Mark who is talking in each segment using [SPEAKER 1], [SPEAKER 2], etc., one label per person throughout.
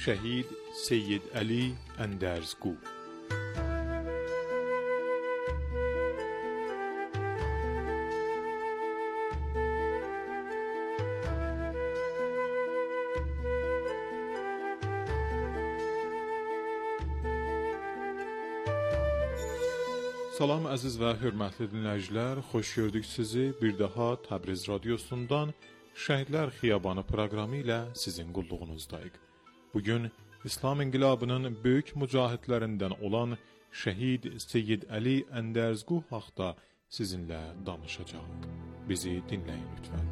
[SPEAKER 1] شهید سید علی اندرزگو. Salam əziz və hörmətli dinləyicilər, xoş gördük sizi. Bir daha Təbriz radiosundan Şəhidlər Xiyabanı proqramı ilə sizin qulluğunuzdayıq. Bugün İslam İnqilabının böyük mücahidlərindən olan Şəhid Seyyid Əli Əndərzqu haqda sizinlə danışacağıq. Bizi dinləyin lütfən.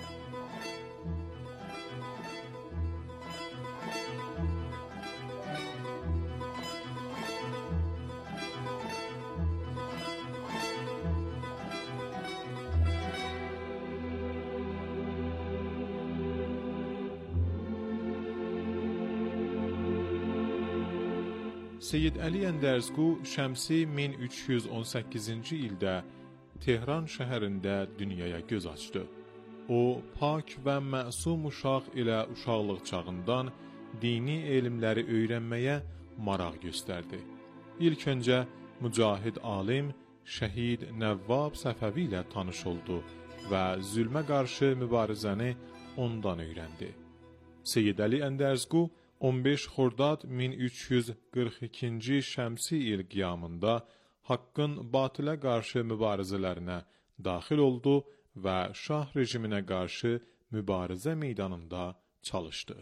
[SPEAKER 1] Seyyid Əli Əndərzqu şəmsi 1318-ci ildə Tehran şəhərində dünyaya göz açdı. O, pak və məsum uşaq ilə uşaqlıq çağından dini elmləri öyrənməyə maraq göstərdi. İlk öncə mücahid alim Şəhid Nəvvab Səfəvi ilə tanış oldu və zülmə qarşı mübarizəni ondan öyrəndi. Seyyid Əli Əndərzqu 15 Xordad 1342-ci şəmsi il qiyamında haqqın batılə qarşı mübarizələrinə daxil oldu və şah rejiminə qarşı mübarizə meydanında çalışdı.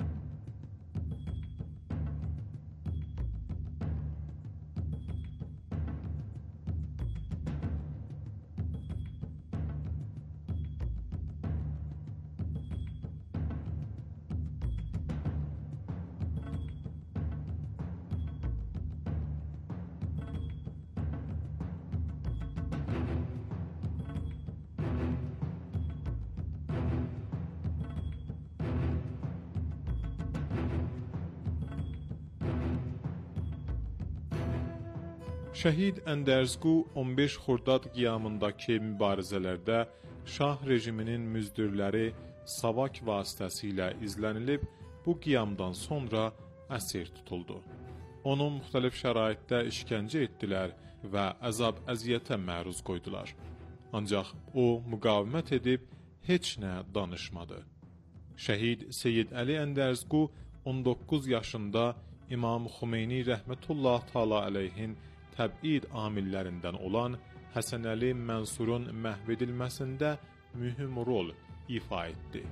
[SPEAKER 1] Şəhid Əndərzqu 15 Xordad qiyamındakı mübarizələrdə şah rejiminin müzdürləri savak vasitəsilə izlənilib, bu qiyamdan sonra əsir tutuldu. Onu müxtəlif şəraitdə işgəncə etdilər və əzab-əziyyətə məruz qoydular. Ancaq o müqavimət edib heç nə danışmadı. Şəhid Seyyid Əli Əndərzqu 19 yaşında İmam Xümeyni rəhmətullah təala əleyhin təbid amillərindən olan Həsən Əli Mənsurun məhv edilməsində mühüm rol ifa etdi.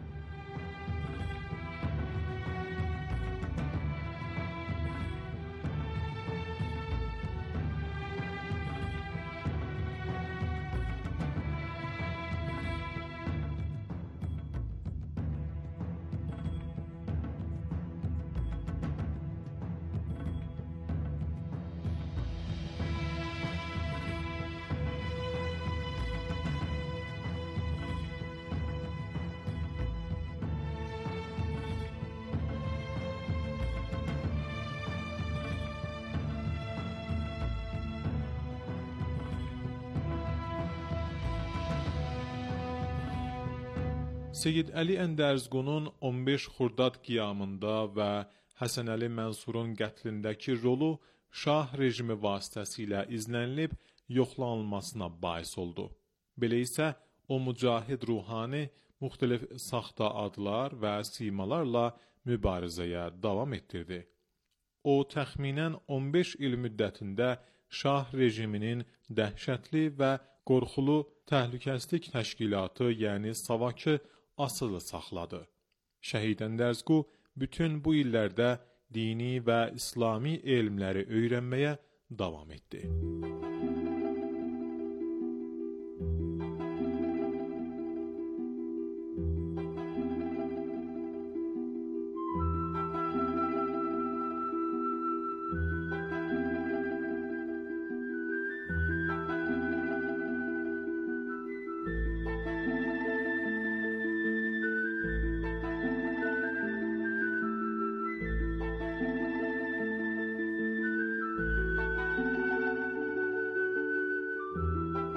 [SPEAKER 1] Seyyid Əli Əndərzqunun 15 Xordad qiyamında və Həsən Əli Mənsurun qətlindəki rolu şah rejimi vasitəsilə izlənilib yoxlanılmasına bais oldu. Belə isə o mücahid ruhani müxtəlif saxta adlar və simalarla mübarizəyə davam etdirdi. O təxminən 15 il müddətində şah rejiminin dəhşətli və qorxulu təhlükəsizlik təşkilatı, yəni Savakı asılı saxladı. Şəhid Əndərzqu bütün bu illərdə dini və İslami elmləri öyrənməyə davam etdi.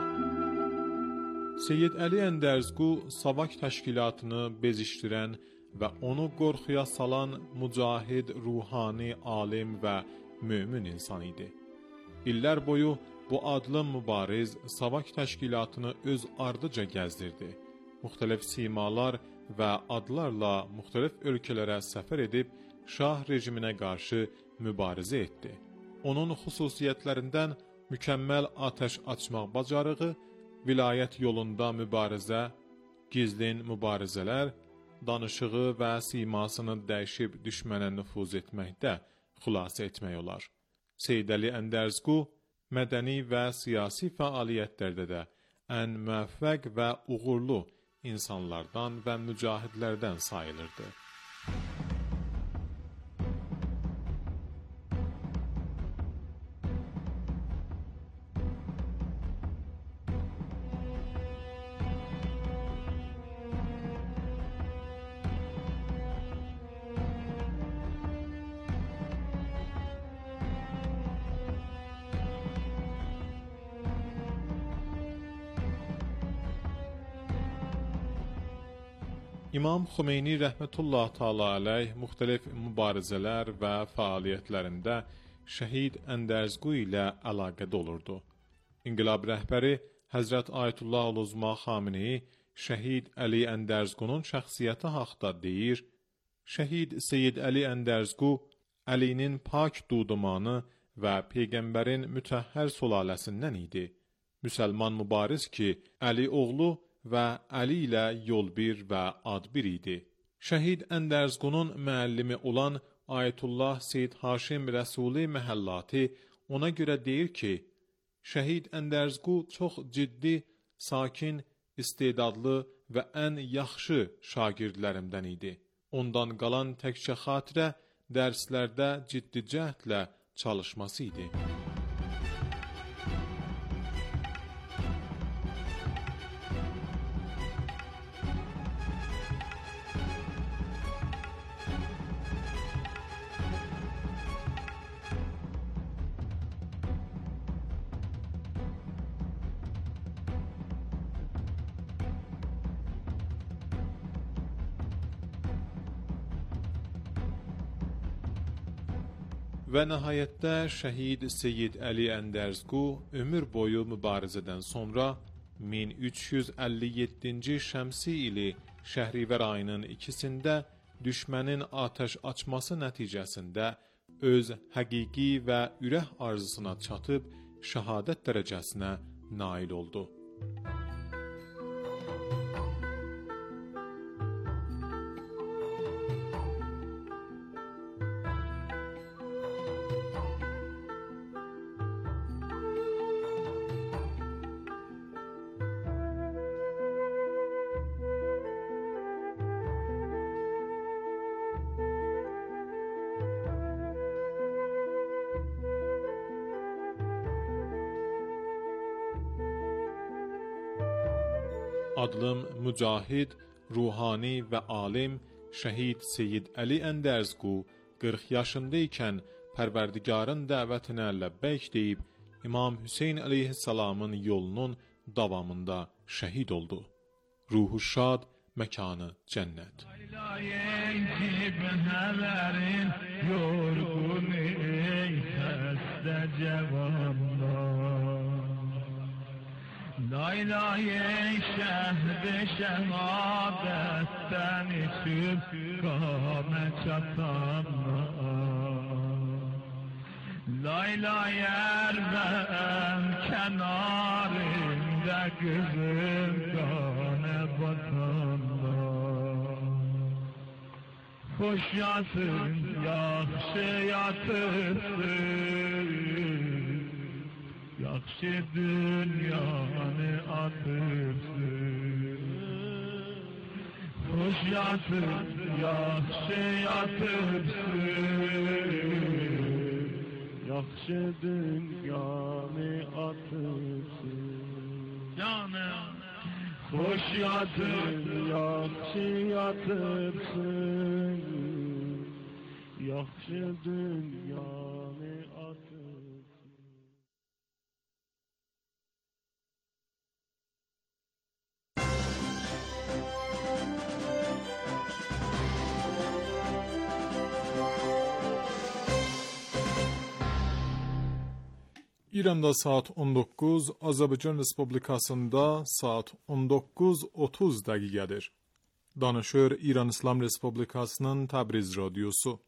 [SPEAKER 1] Seyyid Əli Əndərzqu Savak təşkilatını bezişdirən və onu qorxuya salan mücahid, ruhani, alim və mömin insan idi. İllər boyu bu adlı mübariz Savak təşkilatını öz ardıca gəzdirdi. Müxtəlif simalar və adlarla müxtəlif ölkələrə səfər edib şah rejiminə qarşı mübarizə etdi. Onun xüsusiyyətlərindən mükəmməl atəş açmaq bacarığı, vilayət yolunda mübarizə, gizlin mübarizələr, danışığı və simasını dəyişib düşmənə nüfuz etməkdə xülasə etmək olar. Seyyid Əli Əndərzqu mədəni və siyasi fəaliyyətlərdə də ən müvəffəq və uğurlu insanlardan və mücahidlərdən sayılırdı. İmam Xümeyni rəhmətullah təala əleyh müxtəlif mübarizələr və fəaliyyətlərində Şəhid Əndərzqu ilə əlaqədə olurdu. İnqilab rəhbəri Həzrət Ayətullah Uluzma Xameneyi Şəhid Əli Əndərzqunun şəxsiyyəti haqda deyir: Şəhid Seyyid Əli Əndərzqu Əlinin pak dudumanı və Peyğəmbərin mütəhhər sülaləsindən idi. Müsəlman mübariz ki, Əli oğlu və Əli ilə yol bir və ad bir idi. Şəhid Əndərzqunun müəllimi olan Ayətullah Seyyid Haşim Rəsuli Məhəllati ona görə deyir ki, Şəhid Əndərzqu çox ciddi, sakin, istedadlı və ən yaxşı şagirdlərimdən idi. Ondan qalan təkcə xatirə dərslərdə ciddi cəhdlə çalışması idi. Və nəhayətdə Şəhid Seyyid Əli Əndərzqu ömür boyu mübarizədən sonra 1357-ci şəmsi ili Şəhrivər ayının 2-sində düşmənin atəş açması nəticəsində öz həqiqi və ürək arzusuna çatıb şəhadət dərəcəsinə nail oldu. Adlım mücahid, ruhani və alim Şəhid Seyyid Əli Əndərzqu 40 yaşındaykən Pərverdigarın dəvətinə ləbbeyk deyib İmam Hüseyn əleyhissalamın yolunun davamında şəhid oldu. Ruhu şad, məkanı cənnət. La ilahe şehd şehadetten içip kâme çatanlar La ilahe erben kenarında kızım kâne batanlar Hoş yatın, yaxşı yatırsın Yaxşı dünyanı atırsın Hoş yatır, yaxşı yatırsın Yaxşı dünyanı atırsın Canım Hoş yatır, yaxşı yatırsın Yaxşı dünyanı atırsın İranda saat 19, Azərbaycan Respublikasında saat 19:30 dəqiqədir. Danışır İran İslam Respublikasının Təbriz Radyosu.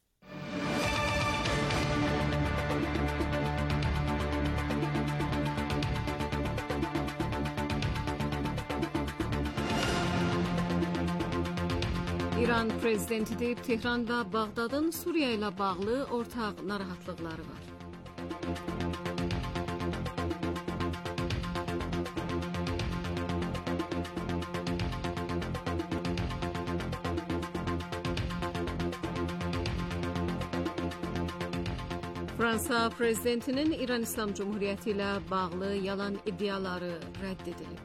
[SPEAKER 2] İran prezidenti deyib Tehran və Bağdadın Suriya ilə bağlı ortaq narahatlıqları var. Fransa prezidentinin İran İslam Cumhuriyyəti ilə bağlı yalan iddiaları rədd edilib.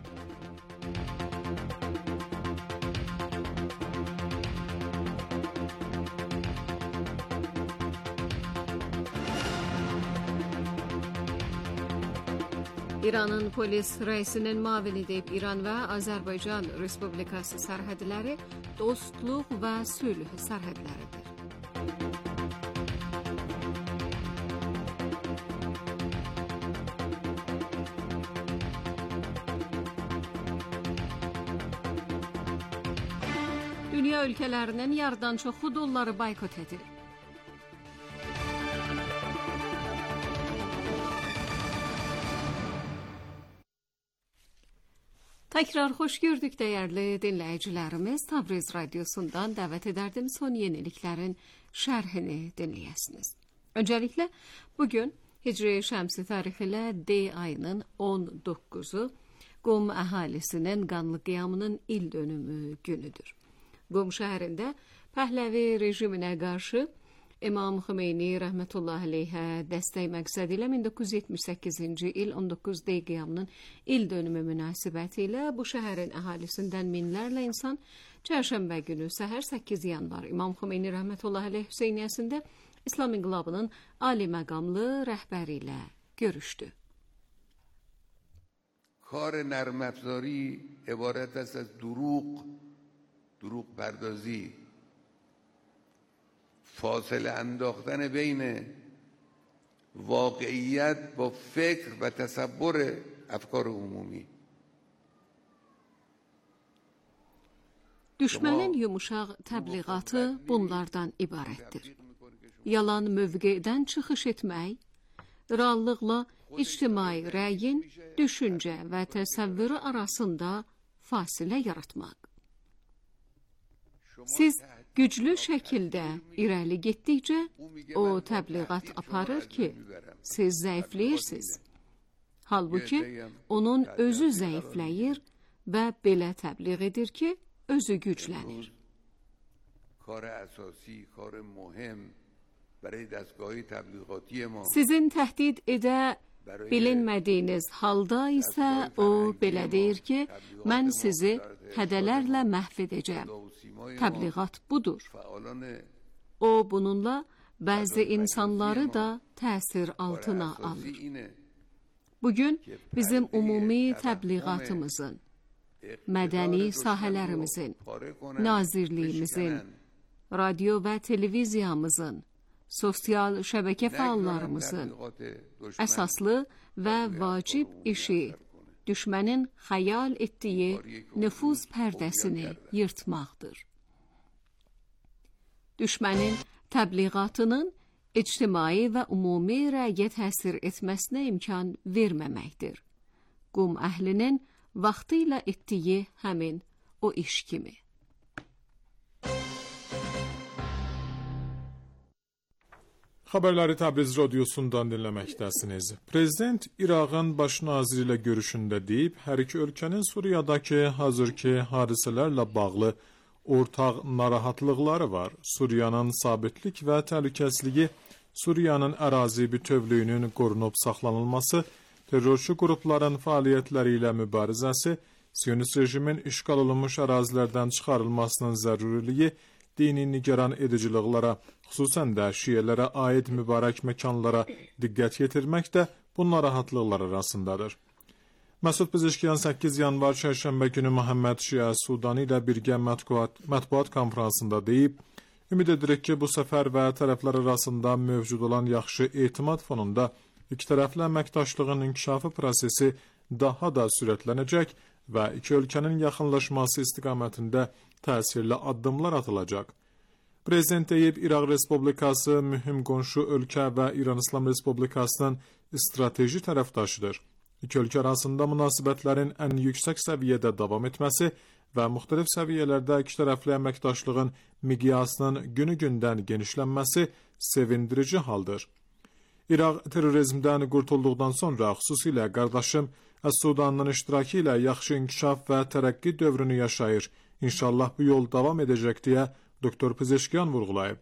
[SPEAKER 2] İranın polis rəisinin müavini deyib İran və Azərbaycan Respublikası sərhədləri dostluq və sülh sərhədləridir. Dünya ölkələrinin yarıdan çoxu dolları boykot edir. Tekrar hoş gördük değerli dinleyicilerimiz. Tabriz Radyosu'ndan davet ederdim son yeniliklerin şerhini dinleyesiniz. Öncelikle bugün Hicri Şəmsi tarixiyle D ayının 19'u Qum əhalisinin qanlı qiyamının il dönümü günüdür. Qum şəhərində Pəhləvi rejiminə qarşı İmam Xümeyni rəhmətullahi aleyhə dəstək məqsədi ilə 1978-ci il 19 D qiyamının il dönümü münasibəti ilə bu şəhərin əhalisindən minlərlə insan çərşənbə günü səhər 8 yanvar İmam Xümeyni rəhmətullahi aleyh Hüseyniyyəsində İslam İnqilabının ali məqamlı rəhbəri ilə görüşdü.
[SPEAKER 3] کار نرم افزاری عبارت است از دروغ پردازی، فاصله انداختن بین واقعیت با فکر و تصور افکار عمومی.
[SPEAKER 2] Düşmənin yumuşaq təbliğatı bunlardan ibarətdir. Yalan mövqedən çıxış etmək, reallıqla ictimai rəyin, düşüncə və təsəvvürü arasında fasilə yaratmaq. Siz güclü şəkildə irəli getdikcə o təbliğat aparır ki, siz zəifləyirsiniz. Halbuki onun özü zəifləyir və belə təbliğ edir ki, özü güclənir. Sizin təhdid edə bilinmədiyiniz halda isə o belə deyir ki, mən sizi hədələrlə məhv edəcəm. Təbliğat budur. O bununla bəzi insanları da təsir altına alır. Bugün bizim ümumi təbliğatımızın, mədəni sahələrimizin, nazirliyimizin, radio və televiziyamızın, sosial şəbəkə fəallarımızın əsaslı və vacib işi düşmənin xəyal etdiyi nüfuz pərdəsini yırtmaqdır. Düşmənin təbliğatının ictimai və ümumi rəyə təsir etməsinə imkan verməməkdir. Qum əhlinin vaxtıyla etdiyi həmin o iş kimi.
[SPEAKER 1] Xəbərləri Təbriz Radyosu'ndan dinləməkdəsiniz. Prezident İraqın baş naziri ilə görüşündə deyib, hər iki ölkənin Suriyadakı hazırki hadisələrlə bağlı ortaq narahatlıqları var. Suriyanın sabitlik və təhlükəsizliyi, Suriyanın ərazi bütövlüyünün qorunub saxlanılması, terrorçu qrupların fəaliyyətləri ilə mübarizəsi, Siyonist rejimin işğal olunmuş ərazilərdən çıxarılmasının zəruriliyi, dini nigaran ediciliklərə, xüsusən də şiələrə aid mübarək məkanlara diqqət yetirmək də bu narahatlıqlar arasındadır. Məsud Pezeshkiyan 8 yanvar çərşənbə günü Məhəmməd Şiə Sudani ilə birgə mətbuat konferansında deyib, ümid edirik ki, bu səfər və tərəflər arasında mövcud olan yaxşı etimad fonunda ikitərəfli əməkdaşlığın inkişafı prosesi daha da sürətlənəcək və iki ölkənin yaxınlaşması istiqamətində təsirli addımlar atılacaq. Prezident deyib, İraq Respublikası mühüm qonşu ölkə və İran İslam Respublikasının strateji tərəfdaşıdır. İki ölkə arasında münasibətlərin ən yüksək səviyyədə davam etməsi və müxtəlif səviyyələrdə ikitərəfli əməkdaşlığın miqyasının günü-gündən genişlənməsi sevindirici haldır. İraq terrorizmdən qurtulduqdan sonra xüsusilə qardaşım Əs-Sudanın iştirakı ilə yaxşı inkişaf və tərəqqi dövrünü yaşayır. İnşallah bu yol davam edəcək deyə Dr. Pezeşkiyan vurğulayıb.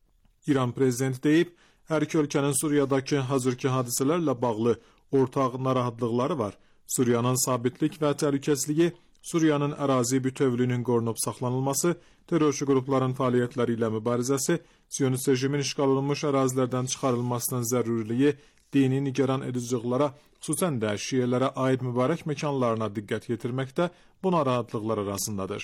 [SPEAKER 1] İran prezidenti deyib, hər iki ölkənin Suriyadakı hazırki hadisələrlə bağlı ortaq narahatlıqları var. Suriyanın sabitlik və təhlükəsizliyi, Suriyanın ərazi bütövlüyünün qorunub saxlanılması, terrorçu qrupların fəaliyyətləri ilə mübarizəsi, Siyonist rejimin işğal olunmuş ərazilərdən çıxarılmasının zəruriliyi, dini nigaran ediciliklara, xüsusən də şiələrə aid mübarək məkanlarına diqqət yetirməkdə bu narahatlıqlar arasındadır.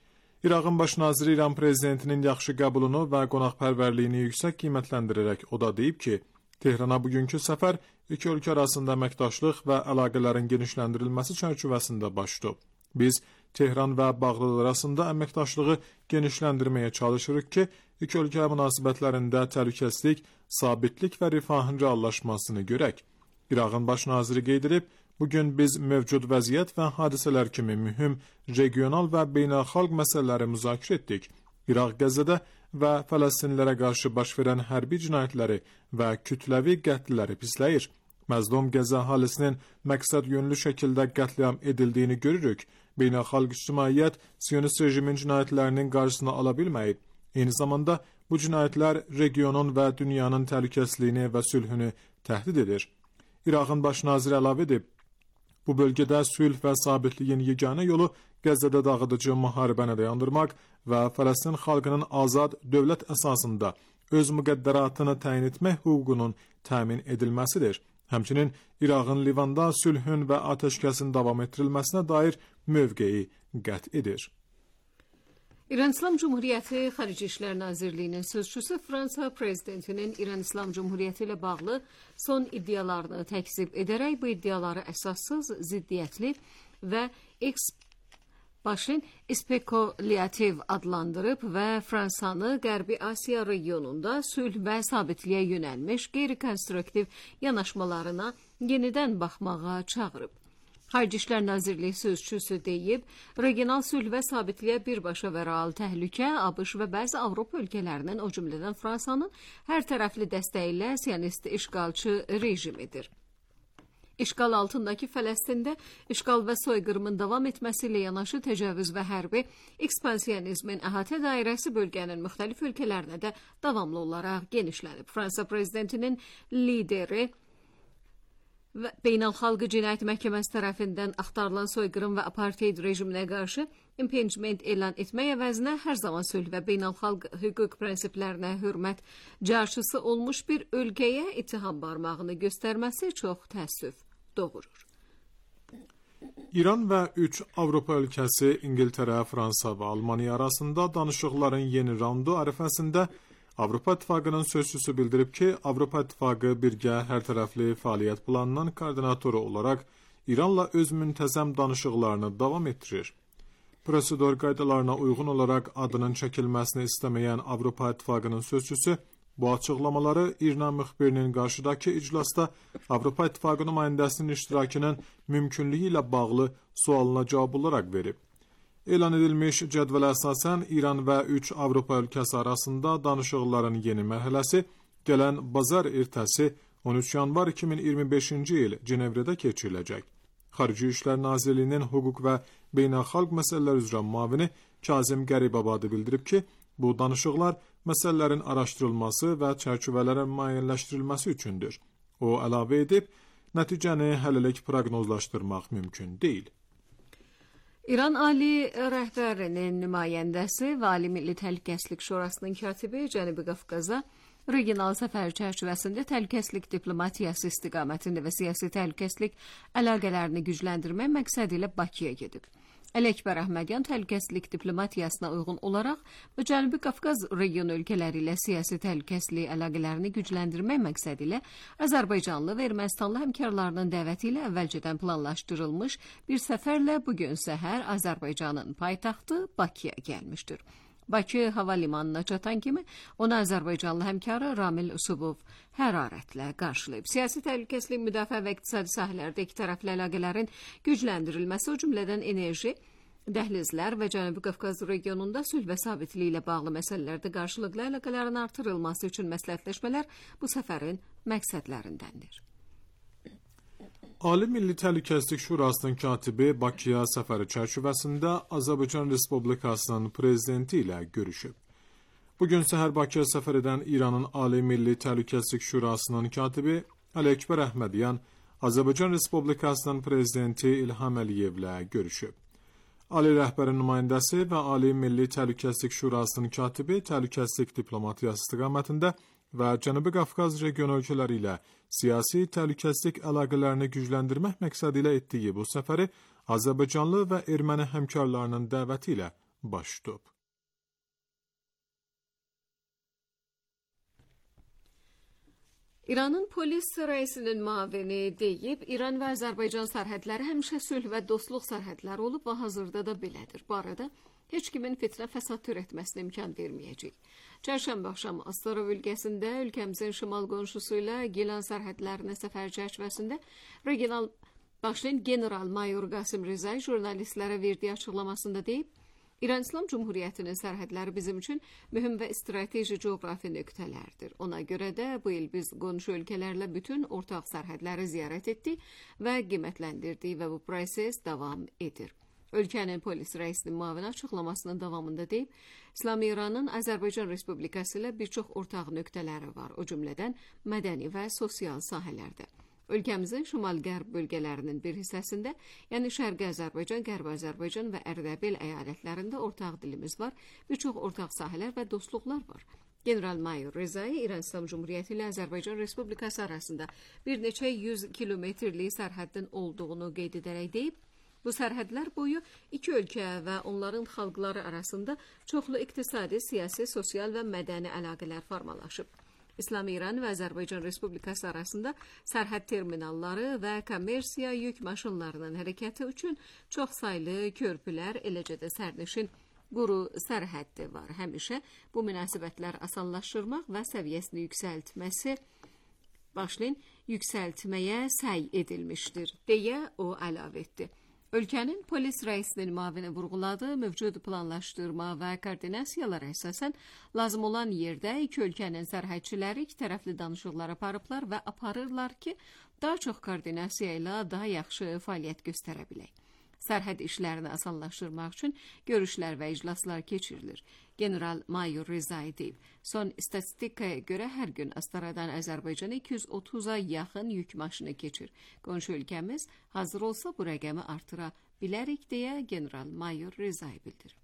[SPEAKER 1] İraqın baş naziri İran prezidentinin yaxşı qəbulunu və qonaqpərvərliyini yüksək qiymətləndirərək o da deyib ki, Tehrana bugünkü səfər iki ölkə arasında əməkdaşlıq və əlaqələrin genişləndirilməsi çərçivəsində baş tutub. Biz Tehran və Bağdad arasında əməkdaşlığı genişləndirməyə çalışırıq ki, iki ölkə münasibətlərində təhlükəsizlik, sabitlik və rifahın reallaşmasını görək. İraqın baş naziri qeyd edib, bugün biz mövcud vəziyyət və hadisələr kimi mühüm regional və beynəlxalq məsələləri müzakirə etdik. İraq Qəzzədə və Fələstinlilərə qarşı baş verən hərbi cinayətləri və kütləvi qətliləri pisləyir. Məzlum Qəzza əhalisinin məqsəd yönlü şəkildə qətliam edildiyini görürük. Beynəlxalq ictimaiyyət Siyonist rejimin cinayətlərinin qarşısını ala bilməyib. Eyni zamanda bu cinayətlər regionun və dünyanın təhlükəsizliyini və sülhünü təhdid edir. İraqın baş naziri əlavə edib, bu bölgədə sülh və sabitliyin yeganə yolu Qəzzədə dağıdıcı müharibəni dayandırmaq və Fələstin xalqının azad dövlət əsasında öz müqəddəratını təyin etmək hüququnun təmin edilməsidir. Həmçinin İraqın Livanda sülhün və atəşkəsin davam etdirilməsinə dair mövqeyi qət edir.
[SPEAKER 2] İran İslam Cumhuriyyəti Xarici İşlər Nazirliyinin sözçüsü Fransa prezidentinin İran İslam Cumhuriyyəti ilə bağlı son iddialarını təkzib edərək bu iddiaları əsassız, ziddiyyətli və spekulyattiv adlandırıb və Fransanı Qərbi Asiya regionunda sülh və sabitliyə yönəlmiş qeyri-konstruktiv yanaşmalarına yenidən baxmağa çağırıb. Xarici İşlər Nazirliyi sözçüsü deyib, regional sülh və sabitliyə birbaşa və real təhlükə ABŞ və bəzi Avropa ölkələrinin, o cümlədən Fransanın hər tərəfli dəstəyi ilə siyonist işğalçı rejimidir. İşğal altındakı Fələstində işğal və soyqırımın davam etməsi ilə yanaşı təcavüz və hərbi ekspansiyonizmin əhatə dairəsi bölgənin müxtəlif ölkələrinə də davamlı olaraq genişlənib. Fransa prezidentinin lideri və Beynəlxalq Cinayət Məhkəməsi tərəfindən axtarılan soyqırım və apartheid rejiminə qarşı impeachment elan etmək əvəzinə hər zaman sülh və beynəlxalq hüquq prinsiplərinə hörmət carçısı olmuş bir ölkəyə ittiham barmağını göstərməsi çox təəssüf doğurur.
[SPEAKER 1] İran və 3 Avropa ölkəsi İngiltərə, Fransa və Almaniya arasında danışıqların yeni raundu ərəfəsində Avropa İttifaqının sözçüsü bildirib ki, Avropa İttifaqı birgə hər tərəfli fəaliyyət planının koordinatoru olaraq İranla öz müntəzəm danışıqlarını davam etdirir. Prosedur qaydalarına uyğun olaraq adının çəkilməsini istəməyən Avropa İttifaqının sözçüsü bu açıqlamaları İRNA müxbirinin qarşıdakı iclasda Avropa İttifaqı nümayəndəsinin iştirakının mümkünlüyü ilə bağlı sualına cavab olaraq verib. Elan edilmiş cədvələ əsasən İran və 3 Avropa ölkəsi arasında danışıqların yeni mərhələsi gələn bazar ertəsi 13 yanvar 2025-ci il Cenevrədə keçiriləcək. Xarici İşlər Nazirliyinin hüquq və beynəlxalq məsələlər üzrə müavini Kazim Qəribabadi bildirib ki, bu danışıqlar məsələlərin araşdırılması və çərçivələrin müəyyənləşdirilməsi üçündür. O əlavə edib, nəticəni hələlik proqnozlaşdırmaq mümkün deyil.
[SPEAKER 2] İran Ali rəhbərinin nümayəndəsi və Ali Milli Təhlükəsizlik Şurasının katibi Cənubi Qafqaza regional səfər çərçivəsində təhlükəsizlik diplomatiyası istiqamətində və siyasi təhlükəsizlik əlaqələrini gücləndirmək məqsədi ilə Bakıya gedib. Ələkbər Əhmədyan təhlükəsizlik diplomatiyasına uyğun olaraq və Cənubi Qafqaz regionu ölkələri ilə siyasi təhlükəsizlik əlaqələrini gücləndirmək məqsədi ilə Azərbaycanlı və Ermənistanlı həmkarlarının dəvəti ilə əvvəlcədən planlaşdırılmış bir səfərlə bugün səhər Azərbaycanın paytaxtı Bakıya gəlmişdir. Bakı hava limanına çatan kimi onu Azərbaycanlı həmkarı Ramil Usubov hərarətlə qarşılayıb. Siyasi təhlükəsizlik, müdafiə və iqtisadi sahələrdə iki tərəfli əlaqələrin gücləndirilməsi, o cümlədən enerji, dəhlizlər və Cənubi Qafqaz regionunda sülh və sabitlik ilə bağlı məsələlərdə qarşılıqlı əlaqələrin artırılması üçün məsləhətləşmələr bu səfərin məqsədlərindəndir.
[SPEAKER 1] Ali Milli Təhlükəsizlik Şurasının katibi Bakıya səfəri çərçivəsində Azərbaycan Respublikasının prezidenti ilə görüşüb. Bugün səhər Bakıya səfər edən İranın Ali Milli Təhlükəsizlik Şurasının katibi Ələkbər Əhmədyan Azərbaycan Respublikasının prezidenti İlham Əliyevlə görüşüb. Ali rəhbərin nümayəndəsi və Ali Milli Təhlükəsizlik Şurasının katibi təhlükəsizlik diplomatiyası istiqamətində və Cənubi Qafqaz regionu ölkələri ilə siyasi təhlükəsizlik əlaqələrini gücləndirmək məqsədi ilə etdiyi bu səfəri Azərbaycanlı və erməni həmkarlarının dəvəti ilə baş tutub.
[SPEAKER 2] İranın polis rəisinin müavini deyib, İran və Azərbaycan sərhədləri həmişə sülh və dostluq sərhədləri olub və hazırda da belədir. Bu arada heç kimin fitnə fəsad törətməsinə imkan verməyəcək. Çərşənbə axşamı Astara bölgəsində ölkəmizin şimal qonşusu ilə Gilan sərhədlərinə səfər çərçivəsində regional başlayan general-mayor Qasım Rizay jurnalistlərə verdiyi açıqlamasında deyib, İran İslam Cumhuriyyətinin sərhədləri bizim üçün mühüm və strateji coğrafi nöqtələrdir. Ona görə də bu il biz qonşu ölkələrlə bütün ortaq sərhədləri ziyarət etdik və qiymətləndirdik və bu proses davam edir. Ölkənin polis rəisinin müavini açıqlamasının davamında deyib, İslami İranın Azərbaycan Respublikası ilə bir çox ortaq nöqtələri var, o cümlədən mədəni və sosial sahələrdə. Ölkəmizin şimal-qərb bölgələrinin bir hissəsində, yəni Şərqi Azərbaycan, Qərbi Azərbaycan və Ərdəbil əyalətlərində ortaq dilimiz var, bir çox ortaq sahələr və dostluqlar var. General-mayor Rizai İran İslam Cumhuriyyəti ilə Azərbaycan Respublikası arasında bir neçə 100 kilometrlik sərhəddin olduğunu qeyd edərək deyib, bu sərhədlər boyu iki ölkə və onların xalqları arasında çoxlu iqtisadi, siyasi, sosial və mədəni əlaqələr formalaşıb. İslam İran və Azərbaycan Respublikası arasında sərhəd terminalları və kommersiya yük maşınlarının hərəkəti üçün çox saylı körpülər, eləcə də sərnişin quru sərhəddi var. Həmişə bu münasibətlər asanlaşdırmaq və səviyyəsini yüksəltməyə səy edilmişdir, deyə o əlavə etdi. Ölkənin polis rəisinin müavini vurğuladığı mövcud planlaşdırma və koordinasiyalara əsasən lazım olan yerdə iki ölkənin sərhədçiləri iki tərəfli danışıqlar aparıblar və aparırlar ki, daha çox koordinasiya ilə daha yaxşı fəaliyyət göstərə bilək. Sərhəd işlərini asanlaşdırmaq üçün görüşlər və iclaslar keçirilir. General-mayor Rizai deyib, son istatistikaya görə hər gün Astaradan Azərbaycana 230-a yaxın yük maşını keçir. Qonşu ölkəmiz hazır olsa bu rəqəmi artıra bilərik, deyə general-mayor Rizai bildirib.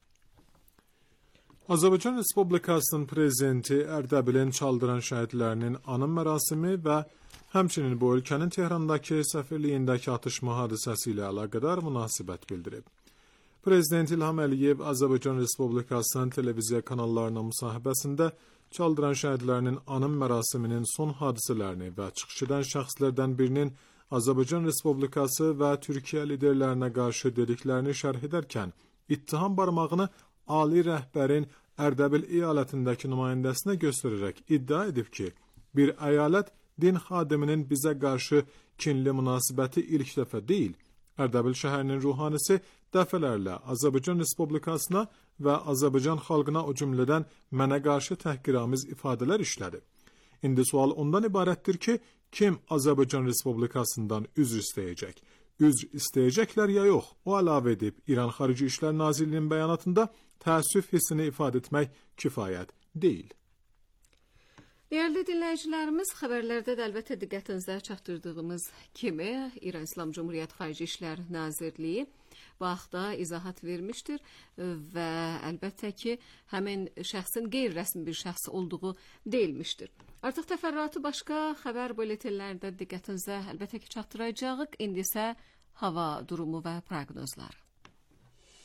[SPEAKER 1] Azərbaycan Respublikasının prezidenti Ərdəbilin Çaldıran şəhidlərinin anım mərasimi və həmçinin bu ölkənin Tehrandakı səfirliyindəki atışma hadisəsi ilə əlaqədar münasibət bildirib. Prezident İlham Əliyev Azərbaycan Respublikasının televiziya kanallarına müsahibəsində Çaldıran şəhidlərinin anım mərasiminin son hadisələrini və çıxış edən şəxslərdən birinin Azərbaycan Respublikası və Türkiyə liderlərinə qarşı dediklərini şərh edərkən ittiham barmağını Ali rəhbərin Ərdəbil əyalətindəki nümayəndəsinə göstərərək iddia edib ki, bir əyalət din xadiminin bizə qarşı kinli münasibəti ilk dəfə deyil, Ərdəbil şəhərinin ruhanisi dəfələrlə Azərbaycan Respublikasına və Azərbaycan xalqına o cümlədən mənə qarşı təhqiramiz ifadələr işlədi. İndi sual ondan ibarətdir ki, kim Azərbaycan Respublikasından üzr istəyəcək? Üzr istəyəcəklər ya yox? O əlavə edib, İran Xarici İşlər Nazirliyinin bəyanatında təəssüf hissini ifadə etmək kifayət deyil.
[SPEAKER 2] Dəyərli dinləyicilərimiz, xəbərlərdə də əlbəttə diqqətinizə çatdırdığımız kimi İran İslam Cumhuriyyəti Xarici İşlər Nazirliyi bu haqda izahat vermişdir və əlbəttə ki, həmin şəxsin qeyri-rəsmi bir şəxs olduğu deyilmişdir. Artıq təfərrüatı başqa xəbər buletinlərdə diqqətinizə əlbəttə ki, çatdıracağıq. İndi isə hava durumu və proqnozlar.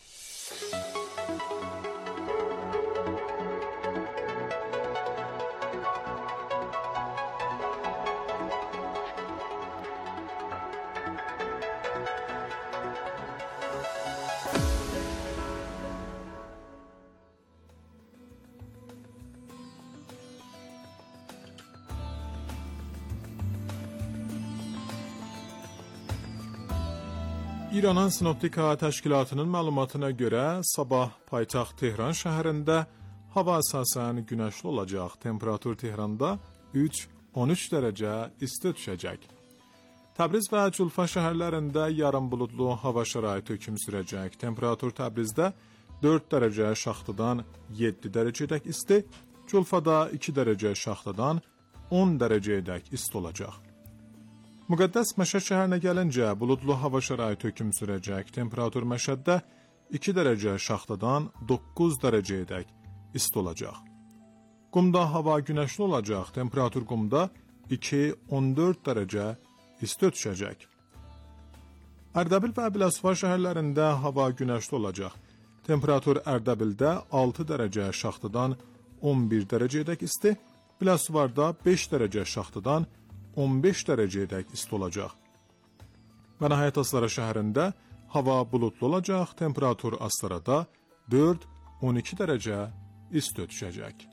[SPEAKER 1] İranın Sinoptik Hava Təşkilatının məlumatına görə sabah paytaxt Tehran şəhərində hava əsasən günəşli olacaq. Temperatur Tehranda 3-13 dərəcə isti düşəcək. Təbriz və Culfa şəhərlərində yarım buludlu hava şəraiti hökm sürəcək. Temperatur Təbrizdə 4 dərəcə şaxtadan 7 dərəcədək isti, Culfada 2 dərəcə şaxtadan 10 dərəcədək isti olacaq. Müqəddəs Məşəd şəhərinə gəlincə, buludlu hava şəraiti hökm sürəcək. Temperatur Məşəddə 2 dərəcə şaxtadan 9 dərəcəyədək isti olacaq. Qumda hava günəşli olacaq. Temperatur Qumda 2-14 dərəcə isti düşəcək. Ərdəbil və Biləsuvar şəhərlərində hava günəşli olacaq. Temperatur Ərdəbildə 6 dərəcə şaxtadan 11 dərəcəyədək isti, Biləsuvarda 5 dərəcə şaxtadan 15 dərəcəyədək isti olacaq. Və nəhayət Astara şəhərində hava buludlu olacaq. Temperatur Astarada 4-12 dərəcə isti düşəcək.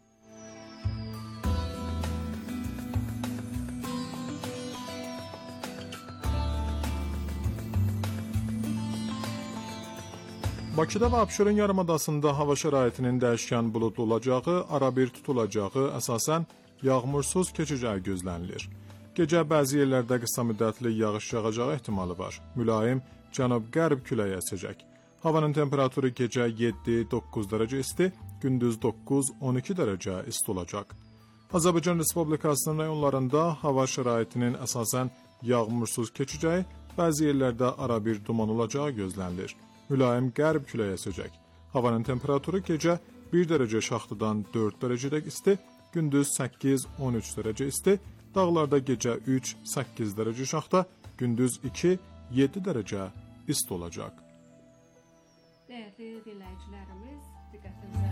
[SPEAKER 1] Bakıda və Abşeron yarımadasında hava şəraitinin dəyişkən buludlu olacağı, arabir tutulacağı, əsasən yağmursuz keçəcəyi gözlənilir. Gecə bəzi yerlərdə qısa müddətli yağış yağacağı ehtimalı var. Mülayim cənub-qərb küləyi əsəcək. Havanın temperaturu gecə 7-9 dərəcə isti, gündüz 9-12 dərəcə isti olacaq. Azərbaycan Respublikasının rayonlarında hava şəraitinin əsasən yağmursuz keçəcəyi, bəzi yerlərdə arabir duman olacağı gözlənilir. Mülayim qərb küləyi əsəcək. Havanın temperaturu gecə 1 dərəcə şaxtadan 4 dərəcədək isti, gündüz 8-13 dərəcə isti, dağlarda gecə 3-8 dərəcə şaxta, gündüz 2-7 dərəcə isti olacaq.
[SPEAKER 2] Dəyərli dinləyicilərimiz, diqqətinizə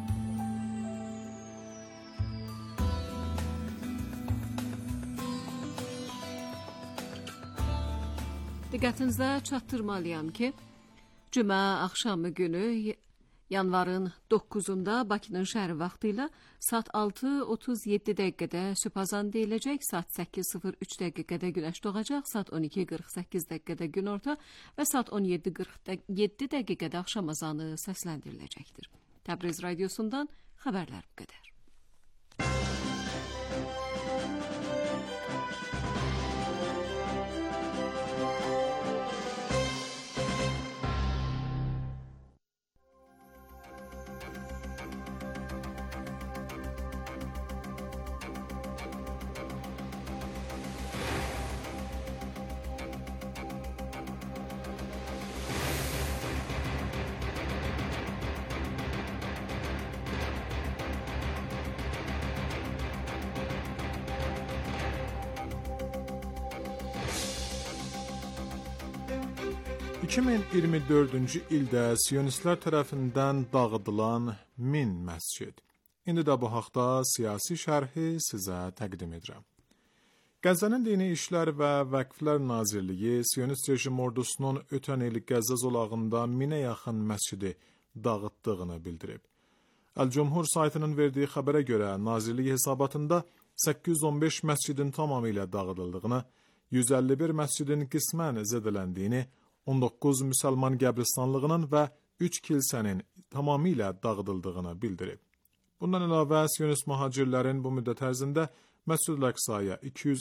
[SPEAKER 2] Diqqətinizə çatdırmalıyam ki, Cümə axşamı günü yanvarın 9-unda Bakının şəhəri vaxtı ilə saat 6:37 dəqiqədə sübhazan deyiləcək, saat 8:03 dəqiqədə günəş doğacaq, saat 12:48 dəqiqədə günorta və saat 17:47 dəqiqədə axşam azanı səsləndiriləcəkdir. Təbriz radiosundan xəbərlər bu qədər. ...2024-cü ildə Siyonistlər tərəfindən dağıdılan 1000 məscid. İndi də bu haqda siyasi şərhi sizə təqdim edirəm. Qəzzənin Dini İşlər və Vəqflər Nazirliyi Siyonist rejim ordusunun ötən il Qəzzə zolağında 1000-ə yaxın məscidi dağıtdığını bildirib. Əl-Cumhur saytının verdiyi xəbərə görə Nazirlik hesabatında 815 məscidin tamamilə dağıdıldığını, 151 məscidin qismən zədələndiyini, 19 müsəlman qəbristanlığının və 3 kilsənin tamamilə dağıdıldığını bildirib. Bundan əlavə, Siyonist mühacirlərin bu müddət ərzində Məscid-ül Əqsaya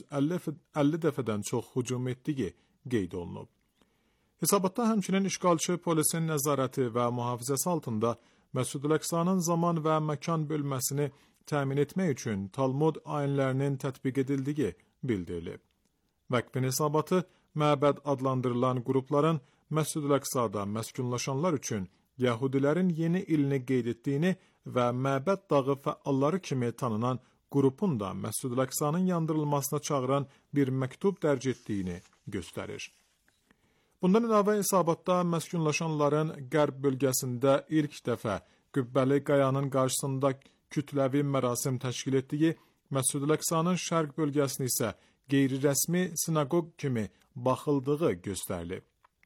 [SPEAKER 2] 250 dəfədən çox hücum etdiyi qeyd olunub. Hesabatda həmçinin işğalçı polisin nəzarəti və mühafizəsi altında Məscid-ül Əqsanın zaman və məkan bölməsini təmin etmək üçün Talmud ayinlərinin tətbiq edildiyi bildirilib. Vəqfin hesabatı məbəd adlandırılan qrupların Məscid-ül Əqsada məskunlaşanlar üçün Yahudilərin yeni ilini qeyd etdiyini və məbəd dağı fəalları kimi tanınan qrupun da Məscid-ül Əqsanın yandırılmasına çağıran bir məktub dərc etdiyini göstərir. Bundan əlavə hesabatda məskunlaşanların qərb bölgəsində ilk dəfə Qübbəli qayanın qarşısında kütləvi mərasim təşkil etdiyi, Məscid-ül Əqsanın şərq bölgəsini isə qeyri-rəsmi sinagog kimi baxıldığı göstərilib.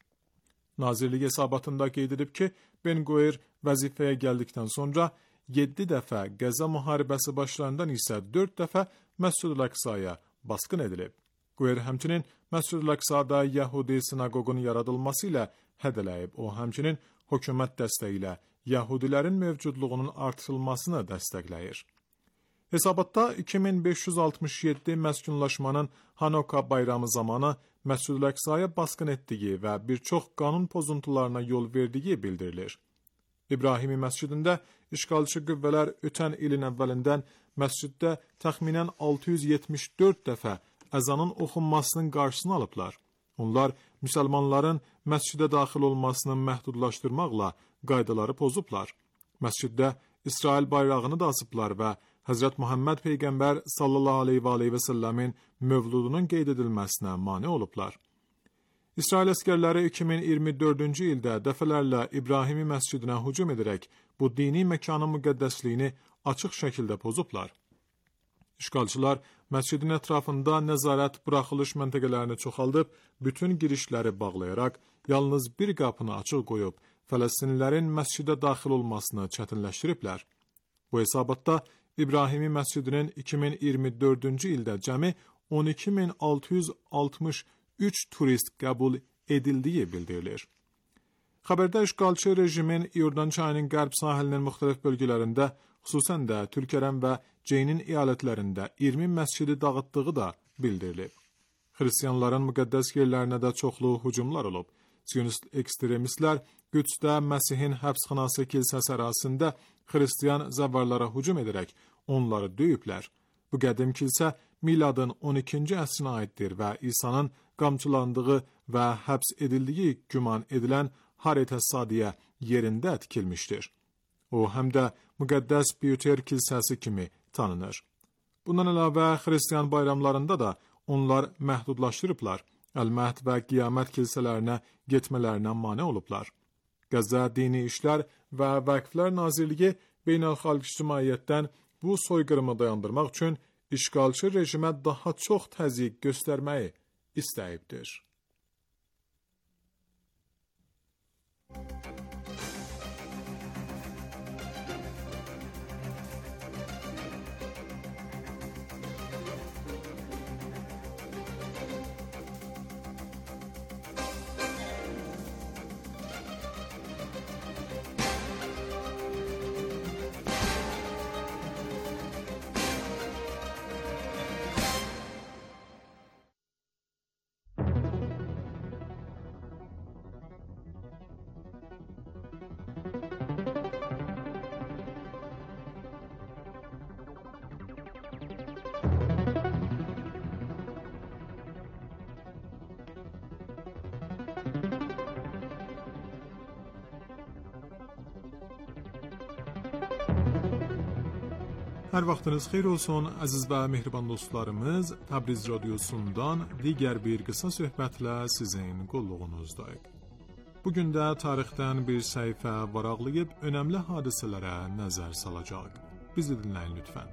[SPEAKER 2] Nazirlik hesabatında qeyd edib ki, Ben-Guer vəzifəyə gəldikdən sonra 7 dəfə Qəzza müharibəsi başlarından isə 4 dəfə Məscid-ül Əqsaya basqın edilib.
[SPEAKER 1] Guer həmçinin Məscid-ül Əqsada Yəhudi sinagogunu yaradılması ilə hədələyib. O həmçinin hökumət dəstəyi ilə Yəhudilərin mövcudluğunun artırılmasını dəstəkləyir. Hesabatda 2567 məskunlaşmanın Hanoka bayramı zamanı Məscid-ül Əqsaya basqın etdiyi və bir çox qanun pozuntularına yol verdiyi bildirilir. İbrahimi məscidində işğalçı qüvvələr ötən ilin əvvəlindən məsciddə təxminən 674 dəfə əzanın oxunmasının qarşısını alıblar. Onlar müsəlmanların məscidə daxil olmasını məhdudlaşdırmaqla qaydaları pozublar. Məsciddə İsrail bayrağını da asıblar və Həzrət Muhammed Peyğəmbər sallallahu aleyhi və səlləmin mövludunun qeyd edilməsinə mane olublar. İsrail əskərləri 2024-cü ildə dəfələrlə İbrahimi məscidinə hücum edərək bu dini məkanın müqəddəsliyini açıq şəkildə pozublar. İşğalçılar məscidin ətrafında nəzarət buraxılış məntəqələrini çoxaldıb, bütün girişləri bağlayaraq, yalnız bir qapını açıq qoyub, Fələstinlilərin məscidə daxil olmasını çətinləşdiriblər. Bu hesabatda İbrahimi məscidinin 2024-cü ildə cəmi 12663 turist qəbul edildiyi bildirilir. Xəbərdə işğalçı rejimin İordan çayının qərb sahilinin müxtəlif bölgələrində, xüsusən də Türkərəm və Ceynin əyalətlərində 20 məscidi dağıtdığı da bildirilib. Xristianların müqəddəs yerlərinə də çoxlu hücumlar olub. Siyonist ekstremistlər Qüdsdə Məsihin həbsxanası kilsəsi ərazisində xristian zəvvarlara hücum edərək onları döyüblər. Bu qədim kilsə miladın 12-ci əsrinə aiddir və İsa'nın qamçılandığı və həbs edildiyi güman edilən Haret Əsadiyə yerində tikilmişdir. O, həm də müqəddəs Piyuter kilsəsi kimi tanınır. Bundan əlavə, xristian bayramlarında da onlar məhdudlaşdırıblar, Əl-Məhd və Qiyamət kilsələrinə getmələrinə mane olublar. Qəzza Dini İşlər və Vəqflər Nazirliyi beynəlxalq ictimaiyyətdən bu soyqırımı dayandırmaq üçün işğalçı rejimə daha çox təzyiq göstərməyi istəyibdir. Hər vaxtınız xeyir olsun, əziz və mehriban dostlarımız. Təbriz Radiosundan digər bir qısa söhbətlə sizin qulluğunuzdayıq. Bugün də tarixdən bir səhifə varaqlayıb önəmli hadisələrə nəzər salacaq. Bizi dinləyin lütfən.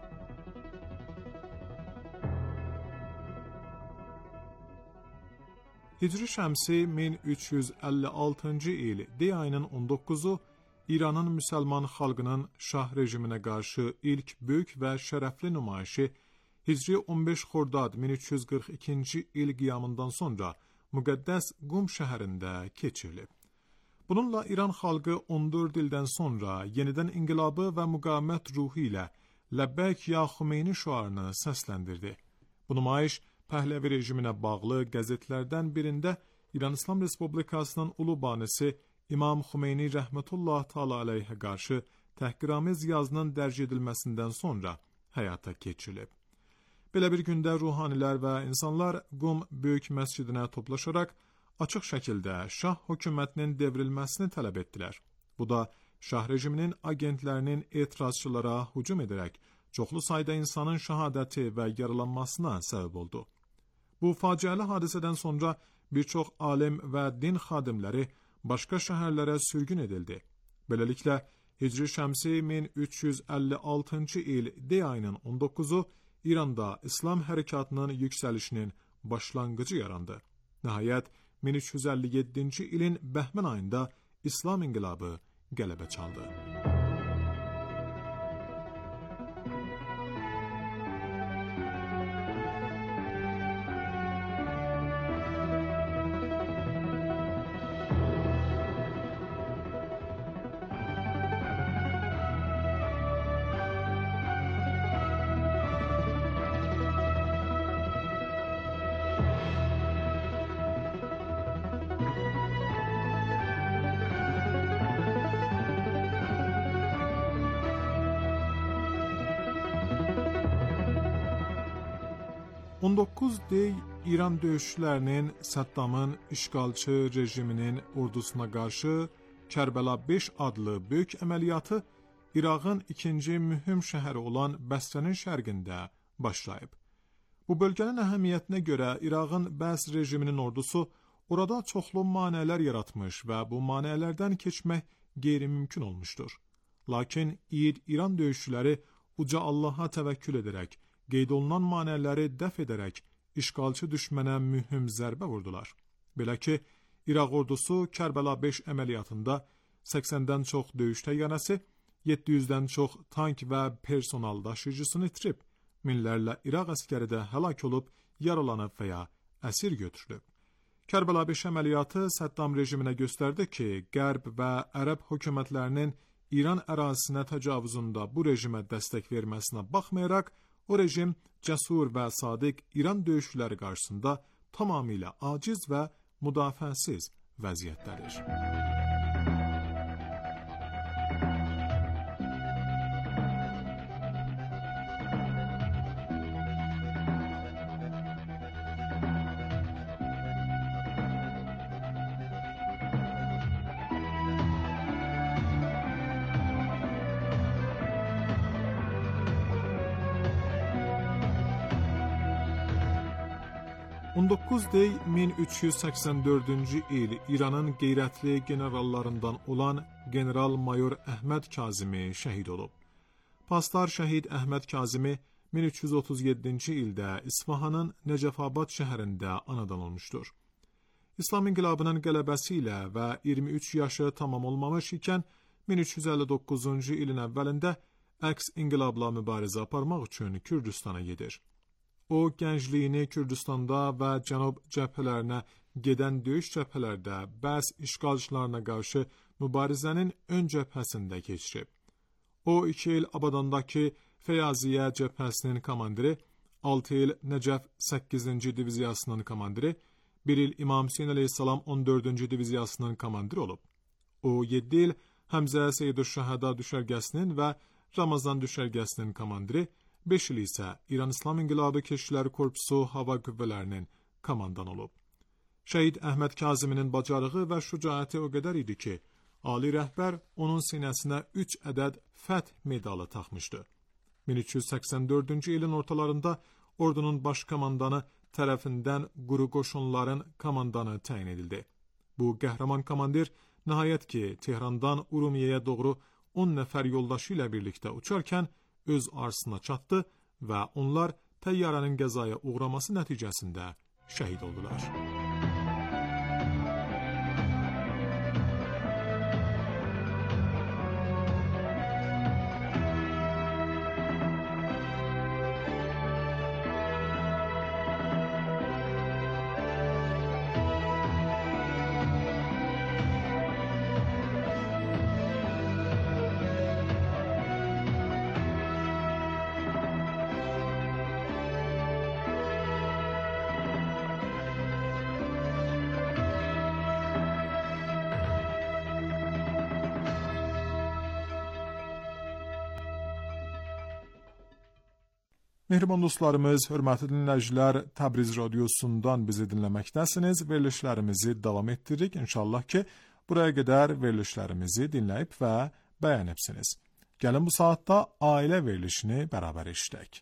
[SPEAKER 1] Hicri Şəmsi 1356-cı il D ayının 19-u İranın müsəlman xalqının şah rejiminə qarşı ilk böyük və şərəfli nümayişi Hicri 15 Xordad 1342-ci il qiyamından sonra müqəddəs Qum şəhərində keçirilib. Bununla İran xalqı 14 ildən sonra yenidən inqilabı və müqavimət ruhu ilə Ləbbəyk ya Xümeyni şüarını səsləndirdi. Bu nümayiş Pəhləvi rejiminə bağlı qəzetlərdən birində İran İslam Respublikasının ulu banisi İmam Xümeyni rəhmətullah təala əleyhə qarşı təhqiramiz yazının dərc edilməsindən sonra həyata keçirilib. Belə bir gündə ruhanilər və insanlar Qum böyük məscidinə toplaşaraq açıq şəkildə şah hökumətinin devrilməsini tələb etdilər. Bu da şah rejiminin agentlərinin etirazçılara hücum edərək çoxlu sayda insanın şəhadəti və yaralanmasına səbəb oldu. Bu faciəli hadisədən sonra bir çox alim və din xadimləri başqa şəhərlərə sürgün edildi. Beləliklə, Hicri Şəmsi 1356-cı il D ayının 19-u İranda İslam hərəkatının yüksəlişinin başlanğıcı yarandı. Nəhayət, 1357-ci ilin Bəhmən ayında İslam inqilabı qələbə çaldı. 19 dey İran döyüşçülərinin Saddamın işğalçı rejiminin ordusuna qarşı Kərbəla 5 adlı böyük əməliyyatı İraqın ikinci mühüm şəhəri olan Bəsrənin şərqində başlayıb. Bu bölgənin əhəmiyyətinə görə İraqın Bəs rejiminin ordusu orada çoxlu maneələr yaratmış və bu maneələrdən keçmək qeyri-mümkün olmuşdur. Lakin İran döyüşçüləri uca Allaha təvəkkül edərək, qeyd olunan maneələri dəf edərək işğalçı düşmənə mühüm zərbə vurdular. Belə ki, İraq ordusu Kərbəla 5 əməliyyatında 80-dən çox döyüş təyyarəsi, 700-dən çox tank və personal daşıyıcısını itirib, minlərlə İraq əskəri də həlak olub, yaralanıb və ya əsir götürülüb. Kərbəla 5 əməliyyatı Saddam rejiminə göstərdi ki, Qərb və Ərəb hökumətlərinin İran ərazisinə təcavüzündə bu rejimə dəstək verməsinə baxmayaraq, o rejim cəsur və sadiq İran döyüşçüləri qarşısında tamamilə aciz və müdafiəsiz vəziyyətdədir. 19 dey 1384-cü il İranın qeyrətli generallarından olan general-mayor Əhməd Kazimi şəhid olub. Pastar şəhid Əhməd Kazimi 1337-ci ildə İsfahanın Nəcəfabad şəhərində anadan olmuşdur. İslam inqilabının qələbəsi ilə və 23 yaşı tamam olmamış ikən 1359-cu ilin əvvəlində əks inqilabla mübarizə aparmaq üçün Kürdistana gedir. O, gəncliyini Kürdistanda və cənub cəbhələrinə gedən döyüş cəbhələrdə Bəs işğalçılarına qarşı mübarizənin ön cəbhəsində keçirib. O, 2 il Abadandakı Feyaziyyə cəbhəsinin komandiri, 6 il Nəcəf 8-ci diviziyasının komandiri, 1 il İmam Hüseyin əleyhissalam 14-cü diviziyasının komandiri olub. O, 7 il Həmzə Seyyid-ül-Şəhəda düşərgəsinin və Ramazan düşərgəsinin komandiri, 5 il isə İran İslam İnqilabı Keşikçiləri Korpusu hava qüvvələrinin komandan olub. Şəhid Əhməd Kaziminin bacarığı və şücaəti o qədər idi ki, Ali rəhbər onun sinəsinə 3 ədəd fəth medalı taxmışdı. 1384-cü ilin ortalarında ordunun baş komandanı tərəfindən quru qoşunların komandanı təyin edildi. Bu qəhrəman komandir nəhayət ki, Tehrandan Urumiyəyə doğru 10 nəfər yoldaşı ilə birlikdə uçarkən öz arzusuna çatdı və onlar təyyarənin qəzaya uğraması nəticəsində şəhid oldular. Mehriban dostlarımız, hörmətli dinləyicilər, Təbriz radiosundan bizi dinləməkdəsiniz. Verilişlərimizi davam etdiririk. İnşallah ki, buraya qədər verilişlərimizi dinləyib və bəyənibsiniz. Gəlin bu saatda ailə verilişini bərabər eşidək.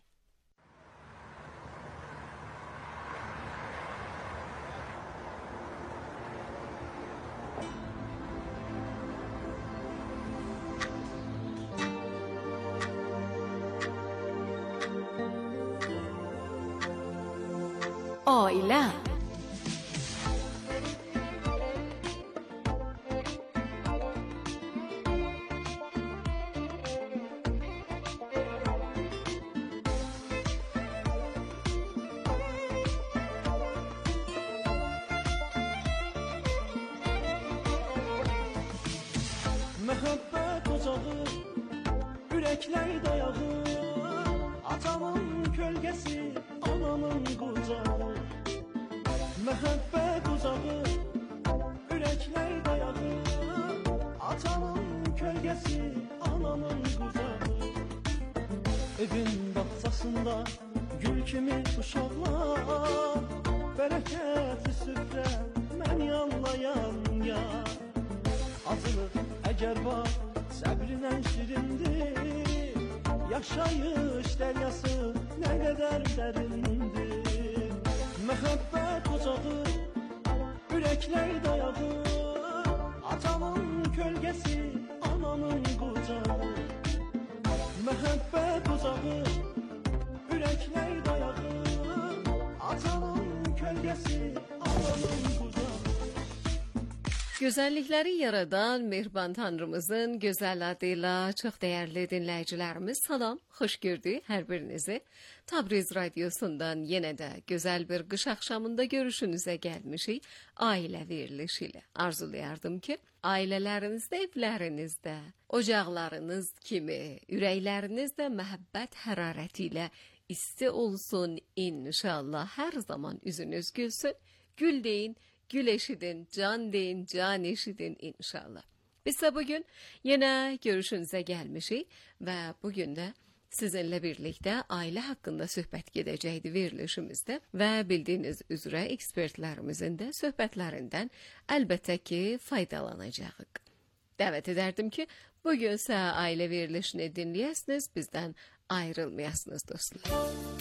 [SPEAKER 2] Ailə.
[SPEAKER 4] Məhəbbət ocağı, ürəklər dayağı, atamın kölgəsi, anamın qucağı. Məhəbbət ocağı, ürəklər dayağı, atamın kölgəsi, anamın qucağı. Evin bağçasında gül kimi uşaqlar, bərəkətli süfrə mən yanlayan yar. Acılıq əgər var, səbrinə şirindir, yaşayış dəryası nə qədər dərindir. Məhəbbət ocağı, ürəklər dayağı, atamın kölgəsi, anamın qucağı. Məhəbbət ocağı, ürəklər dayağı, atamın kölgəsi, anamın qucağı.
[SPEAKER 2] Güzellikleri yaradan Mehriban Tanrımızın güzel adıyla çok değerli dinleyicilerimiz salam, hoş gördük her birinizi. Tabriz Radyosu'ndan yine de güzel bir kış akşamında görüşünüze gelmişik. Aile verilişiyle arzulayardım ki ailelerinizde, evlerinizde, ocaklarınız kimi, yüreklerinizde mehabbet hararetiyle isti olsun inşallah. Her zaman yüzünüz gülsün, gül deyin, gül eşidin, can deyin, can eşidin inşallah. Biz de bugün yine görüşünüze gelmişik ve bugün de sizinle birlikte aile hakkında söhbət gedəcəkdi verilişimizde ve bildiğiniz üzere ekspertlerimizin de söhbətlerinden elbette ki faydalanacağıq. Davet ederdim ki bugünse aile verilişini dinleyesiniz, bizden ayrılmayasınız dostlar.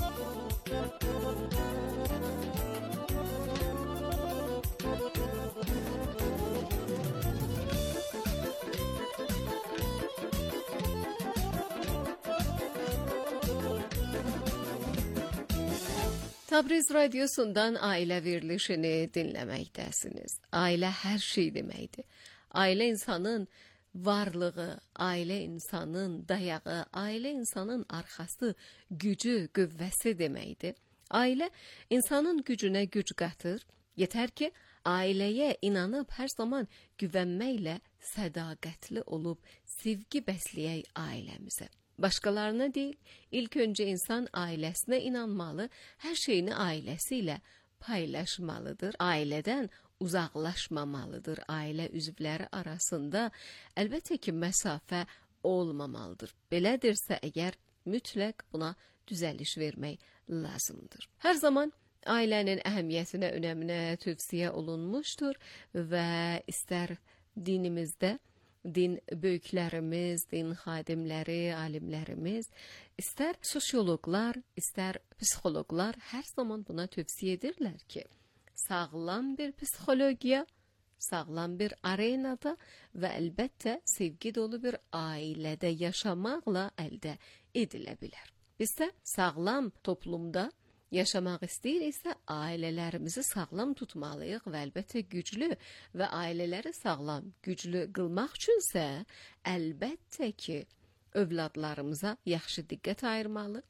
[SPEAKER 2] Tabriz Radyosu'ndan aile verilişini dinlemektesiniz. Aile her şey demektir. Aile insanın varlığı, aile insanın dayağı, aile insanın arkası, gücü, qüvvəsi deməkdir. Aile insanın gücüne güc qatır. Yeter ki aileye inanıp her zaman güvenmeyle sədaqətli olup sevgi bəsləyək ailemize. Başkalarına değil, ilk önce insan ailesine inanmalı, her şeyini ailesiyle paylaşmalıdır. Aileden uzaklaşmamalıdır. Aile üzvləri arasında elbette ki mesafe olmamalıdır. Belədirsə əgər mütləq buna düzəliş vermək lazımdır. Her zaman ailenin ehemmiyetine, önemine tövsiye olunmuştur ve ister dinimizde, din böyüklərimiz, din xadimləri, alimlərimiz, istər sosiologlar, istər psixologlar hər zaman buna tövsiyə edirlər ki, sağlam bir psixologiya, sağlam bir arenada və əlbəttə sevgi dolu bir ailədə yaşamaqla əldə edilə bilər. Biz də sağlam toplumda yaşamaq istəyiriksə, ailələrimizi sağlam tutmalıyıq və əlbəttə güclü və ailələri sağlam, güclü qılmaq üçünsə, əlbəttə ki, övladlarımıza yaxşı diqqət ayırmalı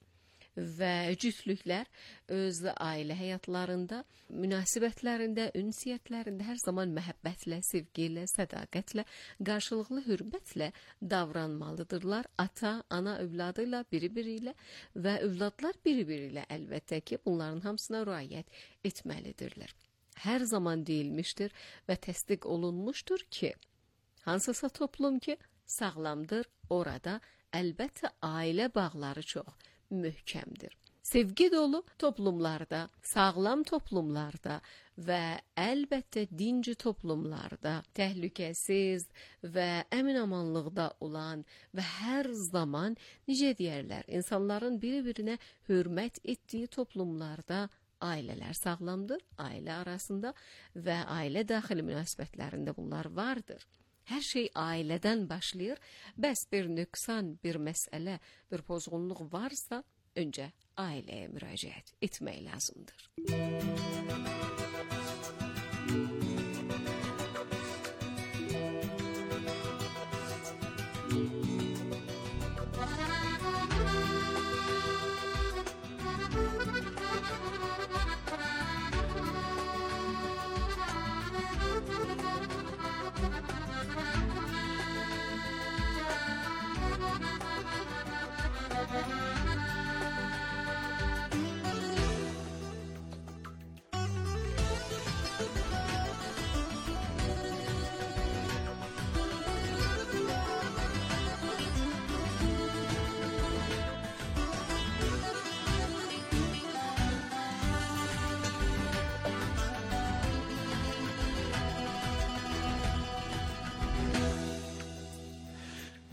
[SPEAKER 2] və cütlüklər öz ailə həyatlarında, münasibətlərində, ünsiyyətlərində hər zaman məhəbbətlə, sevgi ilə, sədaqətlə, qarşılıqlı hörmətlə davranmalıdırlar. Ata, ana övladıyla, biri-biri ilə və övladlar biri-biri ilə əlbəttə ki, bunların hamısına riayət etməlidirlər. Hər zaman deyilmişdir və təsdiq olunmuşdur ki, hansısa toplum ki, sağlamdır, orada əlbəttə ailə bağları çox möhkəmdir. Sevgi dolu toplumlarda, sağlam toplumlarda və əlbəttə dinci toplumlarda, təhlükəsiz və əmin-amanlıqda olan və hər zaman, necə deyərlər, insanların bir-birinə hörmət etdiyi toplumlarda ailələr sağlamdır, ailə arasında və ailə daxili münasibətlərində bunlar vardır. Hər şey ailədən başlayır. Bəs bir nöqsan, bir məsələ, bir pozğunluq varsa, öncə ailəyə müraciət etmək lazımdır.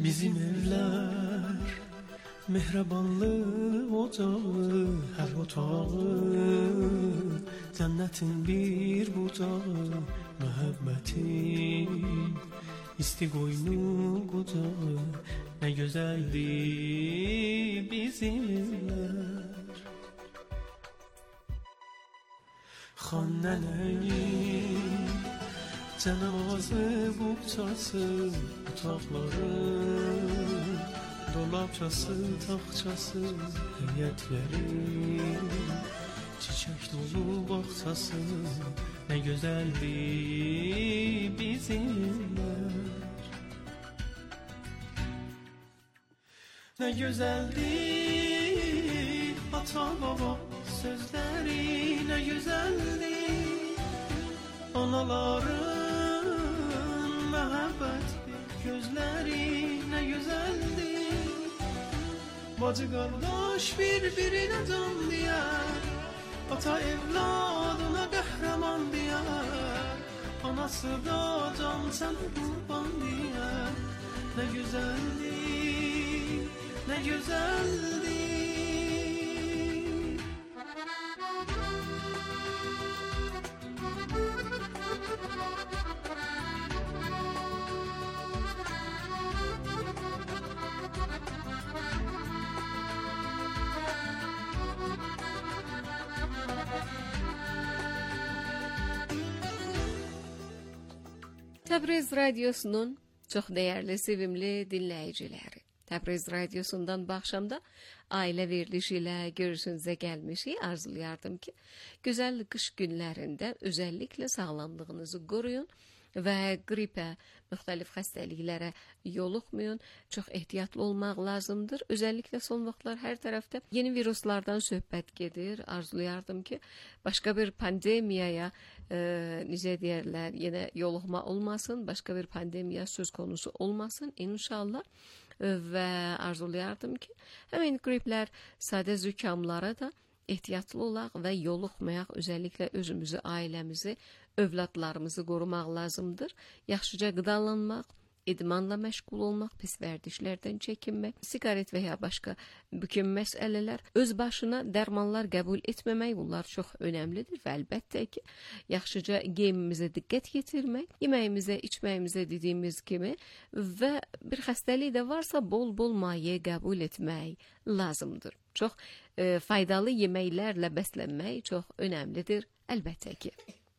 [SPEAKER 4] Bizim evler mehribanlık ocağı, her otağı cennetin bir bucağı, muhabbetin istigoynu kucağı. Ne güzeldi bizim evler. Xannenin cenazı buğçası, otaqları, dolapçası, taxçası, heyətləri, çiçək dolu bağçası. Ne güzeldi bizim evler. Ne güzeldi ata baba sözleri, ne güzeldi anaların mehabbetli gözleri, ne güzeldi bacı kardeş birbirine can diyer, ata evladına kahraman diyer, anası da can sen kurban diyer. Ne güzeldi, ne güzeldi.
[SPEAKER 2] Təbriz Radyosu'nun çok değerli, sevimli dinleyicileri. Təbriz Radyosu'ndan bu akşamda aile verilişiyle görüşünüze gelmişi arzulayardım ki, güzel kış günlerinde özellikle sağlamlığınızı koruyun ve gripe, müxtəlif xəstəliklərə yoluxmayın. Çox ehtiyatlı olmaq lazımdır. Özellikle son vaxtlar her tarafta yeni viruslardan söhbət gedir. Arzulayardım ki, başka bir pandemiyaya necə deyərlər, yenə yoluxma olmasın, başka bir pandemiya söz konusu olmasın inşallah. Ve arzulayardım ki, hemen gripler, sadə zükamlara da ehtiyatlı olaq və yoluxmayaq, özellikle özümüzü, ailemizi, övladlarımızı qorumaq lazımdır. Yaxşıca qidalanmaq, idmanla məşğul olmaq, pis vərdişlərdən çəkinmək, sigaret və ya başqa bütün məsələlər, öz başına dərmanlar qəbul etməmək, bunlar çox önəmlidir və əlbəttə ki, yaxşıca geyimimizə diqqət yetirmək, yeməyimizə, içməyimizə dediyimiz kimi və bir xəstəlik də varsa bol-bol maye qəbul etmək lazımdır. Çox faydalı yeməklərlə bəslənmək çox önəmlidir, əlbəttə ki.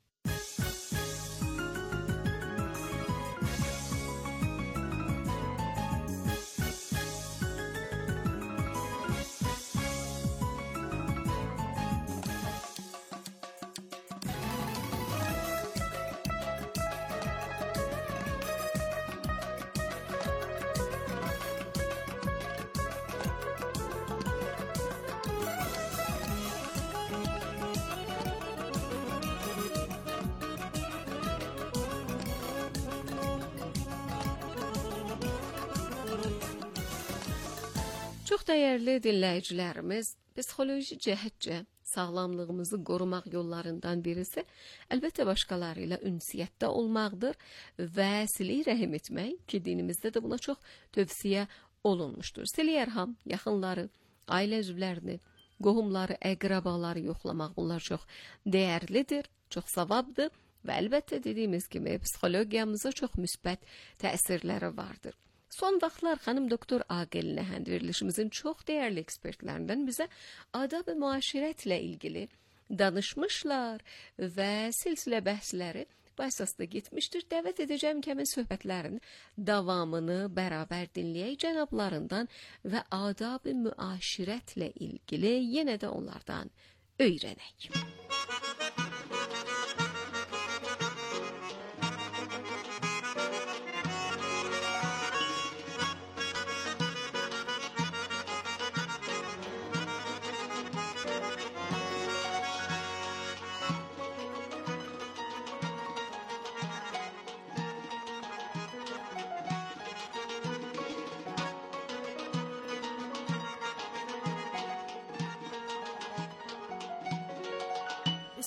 [SPEAKER 2] Çox dəyərli dinləyicilərimiz, psixoloji cəhətcə sağlamlığımızı qorumaq yollarından birisi əlbəttə başqaları ilə ünsiyyətdə olmaqdır və silik rəhim etmək ki, dinimizdə də buna çox tövsiyə olunmuşdur. Silik-ərham, yaxınları, ailə üzvlərini, qohumları, əqrabaları yoxlamaq, bunlar çox dəyərlidir, çox savabdır və əlbəttə dediyimiz kimi psixologiyamıza çox müsbət təsirləri vardır. Son vaxtlar xanım doktor Aqil Nəhənd verilişimizin çox dəyərli ekspertlərindən bizə adab-ı müaşirətlə ilgili danışmışlar və silsilə bəhsləri bu əsasda getmişdir. Dəvət edəcəm ki, həmin söhbətlərin davamını bərabər dinləyək cənablarından və adab-ı müaşirətlə ilgili yenə də onlardan öyrənək.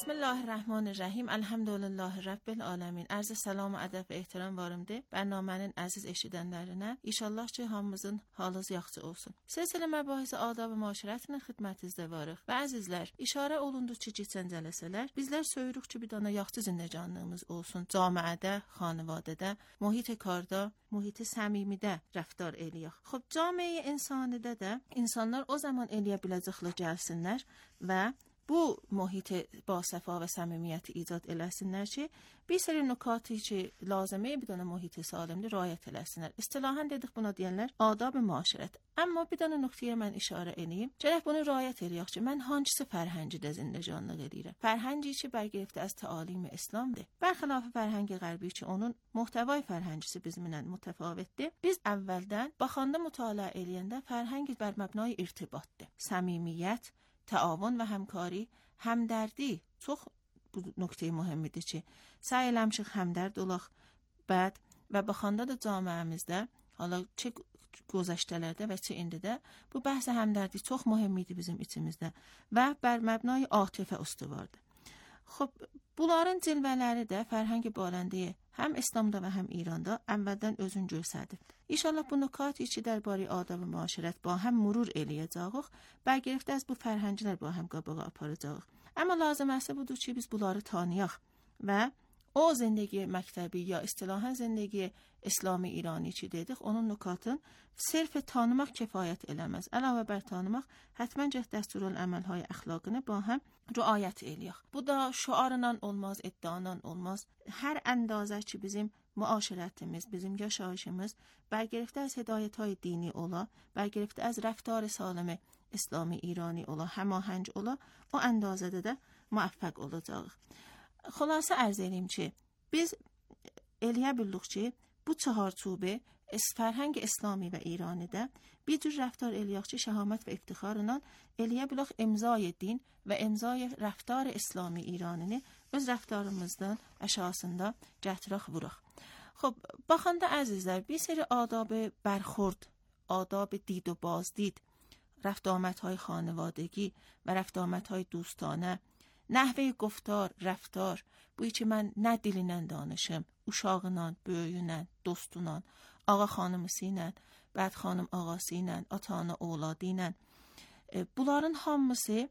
[SPEAKER 5] بسم الله الرحمن الرحیم. Elhamdülillah Rabbil alamin. Arz salam və ədəb və ehtiram varımdır. Bərnamənin əziz eşidənlərinə inşallah ki, hamımızın halınız yaxşı olsun. Silsilə məbahisi adab-ı müaşirətinin xidmətinizdə varıq. Və əzizlər, işarə olundu ki, keçən cələsələr bizlər söyürük ki, bir dana yaxşı zindəcanlığımız olsun. Camiədə, xanivadədə, mühit karda, mühit səmimidə rəftar eləyək. Xub, camiə insanidə də insanlar o zaman eləyə biləcəklə gəlsinlər və bu mühiti با صفا و صمیمیت ایجاد eləsinlər ki, bir seri nukati ki, lazımə bir dana mühit salimdə riayət eləsinlər. İstilahan dedik buna deyənlər adab-ı müaşirət. Amma bir dana nöqtəyə mən işarə edeyim. Gərək bunu riayət eləyək ki, mən hansısa fərhəngdə zindəcanlıq eləyirəm. Fərhəngi ki, bərgirifdə az təalim İslamdır. Bərxilaf fərhəngi qərbi ki, onun muhtəvay fərhəngisi bizimlə mütəfavitdir. Biz əvvəldən baxanda mütaliə eləyəndə fərhəngi bər məbnai irtibatdır. Səmimiyyət, تعاون و همکاری، همدردی çox bu nöqtəyə mühümdür ki, səy eləmişik həmdərd olaq. Bəd və baxanda da camiəmizdə, hala çə gözəştələrdə və çə indi də bu bəhs həmdərdi çox mühüm idi bizim içimizdə və bər məbnai atifə üstüvardır. Xub, bunların cilvələri də fərhəng baləndəyə həm İslamda və həm İranda əvvəldən özün göstərdi. İnşallah bu nükat içi dərbari adab-ı müaşirət ba həm murur eləyəcəyik, bərgirifdə az bu fərhənglər ba həm qabağa aparacağıq. Amma lazıməsi budur ki, biz bunları tanıyaq və o zindəgi məktəbi ya istilahən zindəgi İslami İrani ki dedik, onun nükatın sırf tanımaq kifayət eləməz. Əlavə bər tanımaq, hətmən dəsturul əməlhay əxlaqını ba həm riayət eləyək. Bu da şuarla olmaz, iddianan olmaz. Hər əndazə ki bizim müaşirətimiz, bizim yaşayışımız bərgirifdə az hidayətهای dini ola, bərgirifdə az rəftar salimi İslami İrani ola, həmahəng ola, o əndazədə də müəffəq olacağıq. Xülasə ərz edeyim ki, biz eləyə bildik ki, bu çaharçubə fərhəng İslami və İranidə bir cür rəftar eləyək ki, şəhamət və iftixarla eləyə bilək imzay din və imzay rəftar İslami İranini öz rəftarımızdan əşasında gətirək vuraq. Xub, baxanda əzizlər, bir seri adab-ı bərxurd, adab-ı did و بازدید، رفتارهای خانوادگی و رفتارهای دوستانه، نحوه گفتار، رفتار، بویی که من نه دیلینن دانشم، uşağınan, böyüyünen, dostunan, ağa xanımısıyla, bəd xanım ağasıyla, ata-ana oğladıyla. Bunların hamısı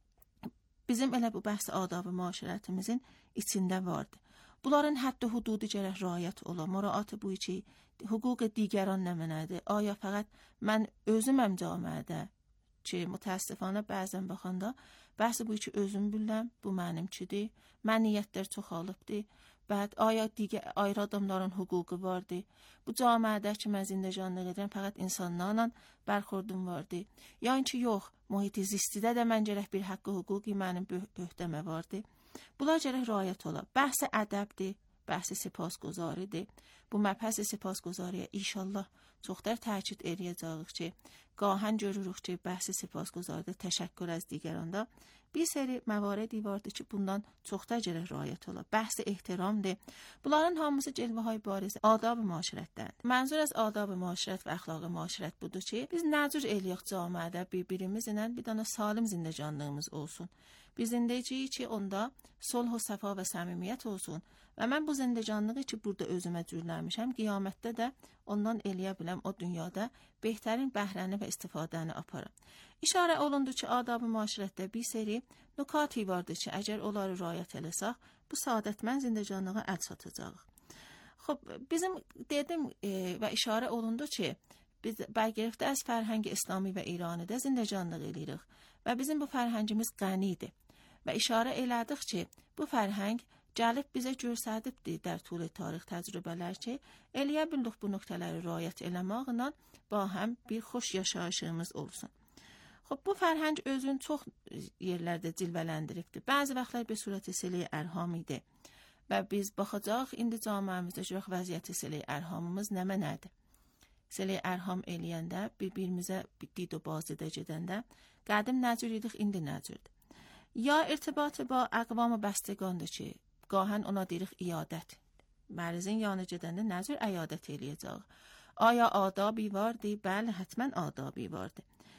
[SPEAKER 5] bizim elə bu bəhs adab-ı müaşirətimizin içində vardı. Bunların həddi hududu gərək riayət ola. Muraatı bu ki, hüquq digəran nə mənədir? Aya fəqət mən özüməm camiədə ki, mütəəssifanə bəzən baxanda bəhsi bu ki, özüm biləm, bu mənimkidir, məniyyətlər çoxalıbdır. Bəd aya digər ayrı adamların hüququ vardı. Bu camiədə ki, mən zindəcanlıq edirəm, fəqət insanlarla bərxurdum vardı. Yəni ki, yox, mühiti zistidə də mən gərək bir haqqı hüquqi mənim öhdəmə vardı. Bunlar gərək riayət ola. Bəhsi ədəbdir, bəhsi sipasguzaridir. Bu məbhəs sipasguzariyə inşallah çoxdar təkid eləyəcəyik ki, qahən görürük ki, bəhsi sipasguzaridə təşəkkür az digəranda bir seri məvaridی vardır ki, bundan çoxdar gərək riayət ola. Bəhsi ehtiramdır. Bunların hamısı cilvəhay bariz adab-ı müaşirətdəndir. Mənzur az adab-ı müaşirət və əxlaq-ı müaşirət budur ki, biz nəcür eləyək camiədə bir-birimizlə bir dana salim zindəcanlığımız olsun. Biz zindəciyik ki, onda sulh, səfa və səmimiyyət olsun və mən bu zindəcanlığı ki, burada özümə cürləmişəm, qiyamətdə də ondan eləyə biləm o dünyada behtarin bəhrəni və istifadəni aparım. İşarə olundu ki, adab-ı müaşirətdə bir seri nukati vardır ki, əgər onları riayət eləsək, bu saadətmən zindəcanlığa əl çatacaq. Xub, bizim dedim və işarə olundu ki, biz bərgirifdə az fərhəngi İslami və İranidə zindəcanlıq eləyirik və bizim bu fərhəngimiz qənidir. Və işarə elədik ki, bu fərhəng gəlib bizə göstəribdir در طول tarix təcrübələr ki, eləyə bildik bu nöqtələri riayət eləməklə ba həm bir xoş yaşayışımız olsun. Xub, bu fərhəng özün çox yerlərdə cilvələndiribdir. Bəzi vaxtlar bir surəti silə ərham idi və biz baxacaq indi camiəmizdə görək vəziyyəti silə ərhamımız nə mənədir. Silə ərham eləyəndə bir-birimizə did و بازدیdə gedəndə qədim nəcür idik, indi nəcürdür. یا ارتباط با اقوام بستگانdır ki, gahən ona deyirik iyadət. Mərizin yanı gedəndə nəcür iyadət eləyəcək. Aya adabi vardı? Bəli, hətmən adabi vardı.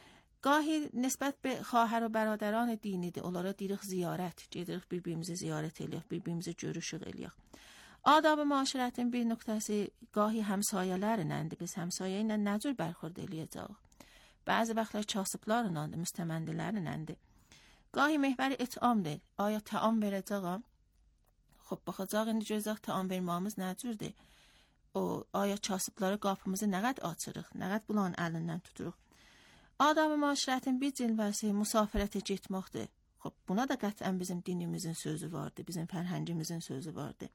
[SPEAKER 5] Gahı nisbət be xahər və bəradaran dinidir. Onlara deyirik ziyarət. Gedirik bir-birimizi ziyarət eləyək, bir-birimizi görüşük eləyək. Adab-ı müaşirətin bir nöqtəsi gahı həmsayələrlə, biz həmsayə ilə nə cür bərxurd eləyəcəyik? Bəzi vaxtlar kasıblarla, müstəməndilərlə. Gahı mehvəri it'amdır. Aya təam verəcəyəm? Xub, baxacaq, indi gözək təam vermamız nə cürdür? Aya kasıbları qapımızı nə qəd açırıq? Nə qəd bulanın əlindən tuturuq? Adab-ı müaşirətin bir cilvəsi musafirətə getməkdir. Xub, buna da qətlən bizim dinimizin sözü vardır, bizim fərhəngimizin sözü vardır.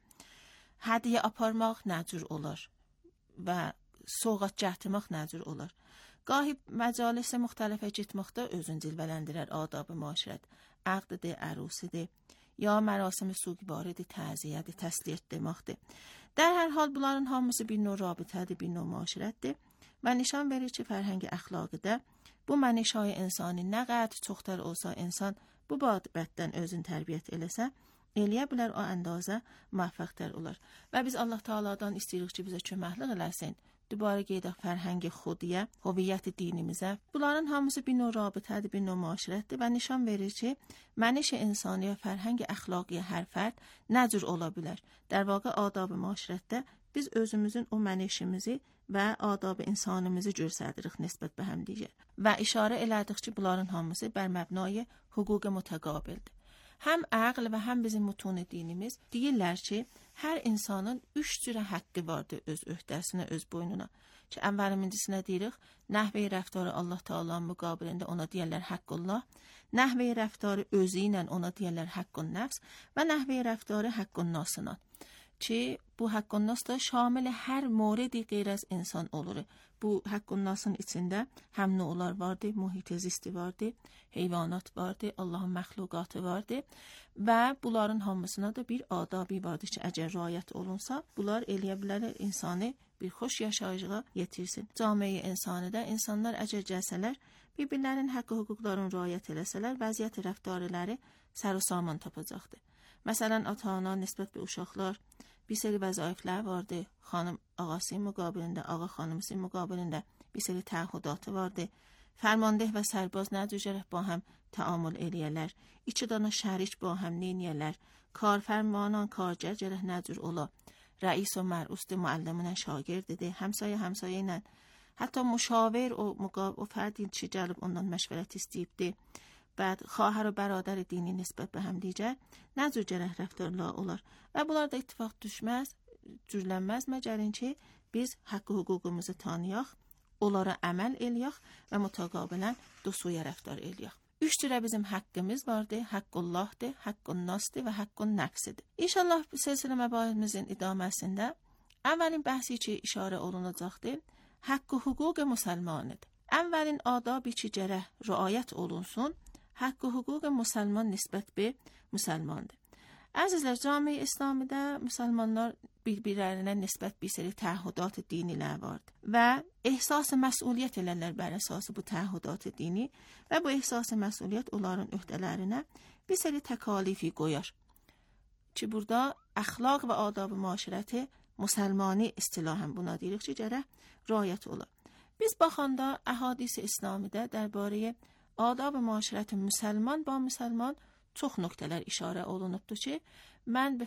[SPEAKER 5] Hədiyə aparmaq nə cür olar? Və soğat gətirmək nə cür olar? Gahı məcalisə müxtəlifə getməkdə özün cilvələndirər adab-ı müaşirət. Əqdidir, ərusidir, ya mərasim suqbaridir, təziyyədir, təsliyyət deməkdir. در hər hal bunların hamısı bir növ rabitədir, bir növ müaşirətdir və nişan verir ki, fərhəngi əxlaqıda bu mənişay insani nə qədər çoxdur olsa insan bu babətdən özün tərbiyyət eləsə, eləyə bilər o əndazə müvəffəqdir olar. Və biz Allah Taala'dan istəyirik ki, bizə köməklik eləsin. Dübarə qeydək fərhəngi xudiyə, hüviyyət dinimizə. Bunların hamısı bir növ rabitədir, bir növ müaşirətdir və nişan verir ki, məniş insani və fərhəngi əxlaqiyə hər fərd nə cür ola bilər. در واقع adab-ı müaşirətdə biz özümüzün o mənişimizi və adab-ı insanımızı göstəririk nisbət bə həm digər. Və işarə elədik ki, bunların hamısı bər məbnai hüquq mütəqabildir. Həm əql və həm bizim mütun dinimiz deyirlər ki, hər insanın 3 cürə haqqı vardır öz öhdəsinə, öz boynuna. Ki, əvvəlincəsinə deyirik, nəhv-i rəftarı Allah Taala'nın müqabilində ona deyirlər haqqullah, nəhv-i rəftarı özü ilə ona deyirlər haqqun nəfs və nəhv-i rəftarı haqqun nasına. Ki, bu haqqun nas da şamil hər moridi qeyr az insan olur. Bu haqqun nasın içində həm növlər vardır, mühit zisti vardır, heyvanat vardır, Allahın məxluqatı vardır və bunların hamısına da bir adabi vardır ki, əgər riayət olunsa, bunlar eləyə bilər insanı bir xoş yaşayışına yetirsin. Camiyi insanidə insanlar əgər gəlsələr, bir-birlərinin haqqı hüquqlarını riayət eləsələr, vəziyyət rəftarələri sər-u-saman tapacaqdır. Məsələn, ata-ana nisbət bir uşaqlar bir seri vəzifələr vardı. Xanım ağası müqabilində, ağa xanımısı müqabilində bir seri təahhüdatı vardı. Fərmandeh və sərbaz nə cür با həm təamül eləyərlər. 2 dana şərik ba həm neyniyərlər. Karfərmanan, kargər gərək nə cür ola. Rəis və mərusdur, müəlliminə şagirdidir. Həmsayə ilə hətta müşavir o fərdin ki, gəlib ondan məşvərət istəyibdir. Bəd xahər və bərادər dini nisbət bə həm digər nə cür gərək rəftarlar olar. Və bunlar da ittifaq düşməz, cürlənməz məgərin ki, biz haqqı hüququmuzu tanıyaq, onlara əməl eləyək və mütəqabilən dosuya rəftar eləyək. 3 cürə bizim haqqımız vardır, haqqullahdır, haqqun nasdır və haqqun nəfsidir. İnşallah bu silsilə məbahimizin idaməsində əvvəlin bəhsi ki, işarə olunacaqdır, haqqı hüquq müsəlmanıdır. Əvvəlin adabı ki, gərək riayət olunsun, haqqı hüquq müsəlman nisbət bir müsəlmandır. Əzizlər, cami İslamidə müsəlmanlar bir-birlərinə nisbət bir seri təahhüdat dinilər vardır və ehsas-ı məsuliyyət elərlər bər əsası bu təahhüdat dini və bu ehsas-ı məsuliyyət onların öhdələrinə bir seri təkalifi qoyar. Ki, burada əxlaq və adab-ı müaşirəti müsəlmani istilahən buna deyirik ki, gərək riayət olar. Biz baxanda əhadis-i İslamidə dərbarəyə adab-ı müaşirəti müsəlman ba müsəlman çox nöqtələr işarə olunubdur ki, mən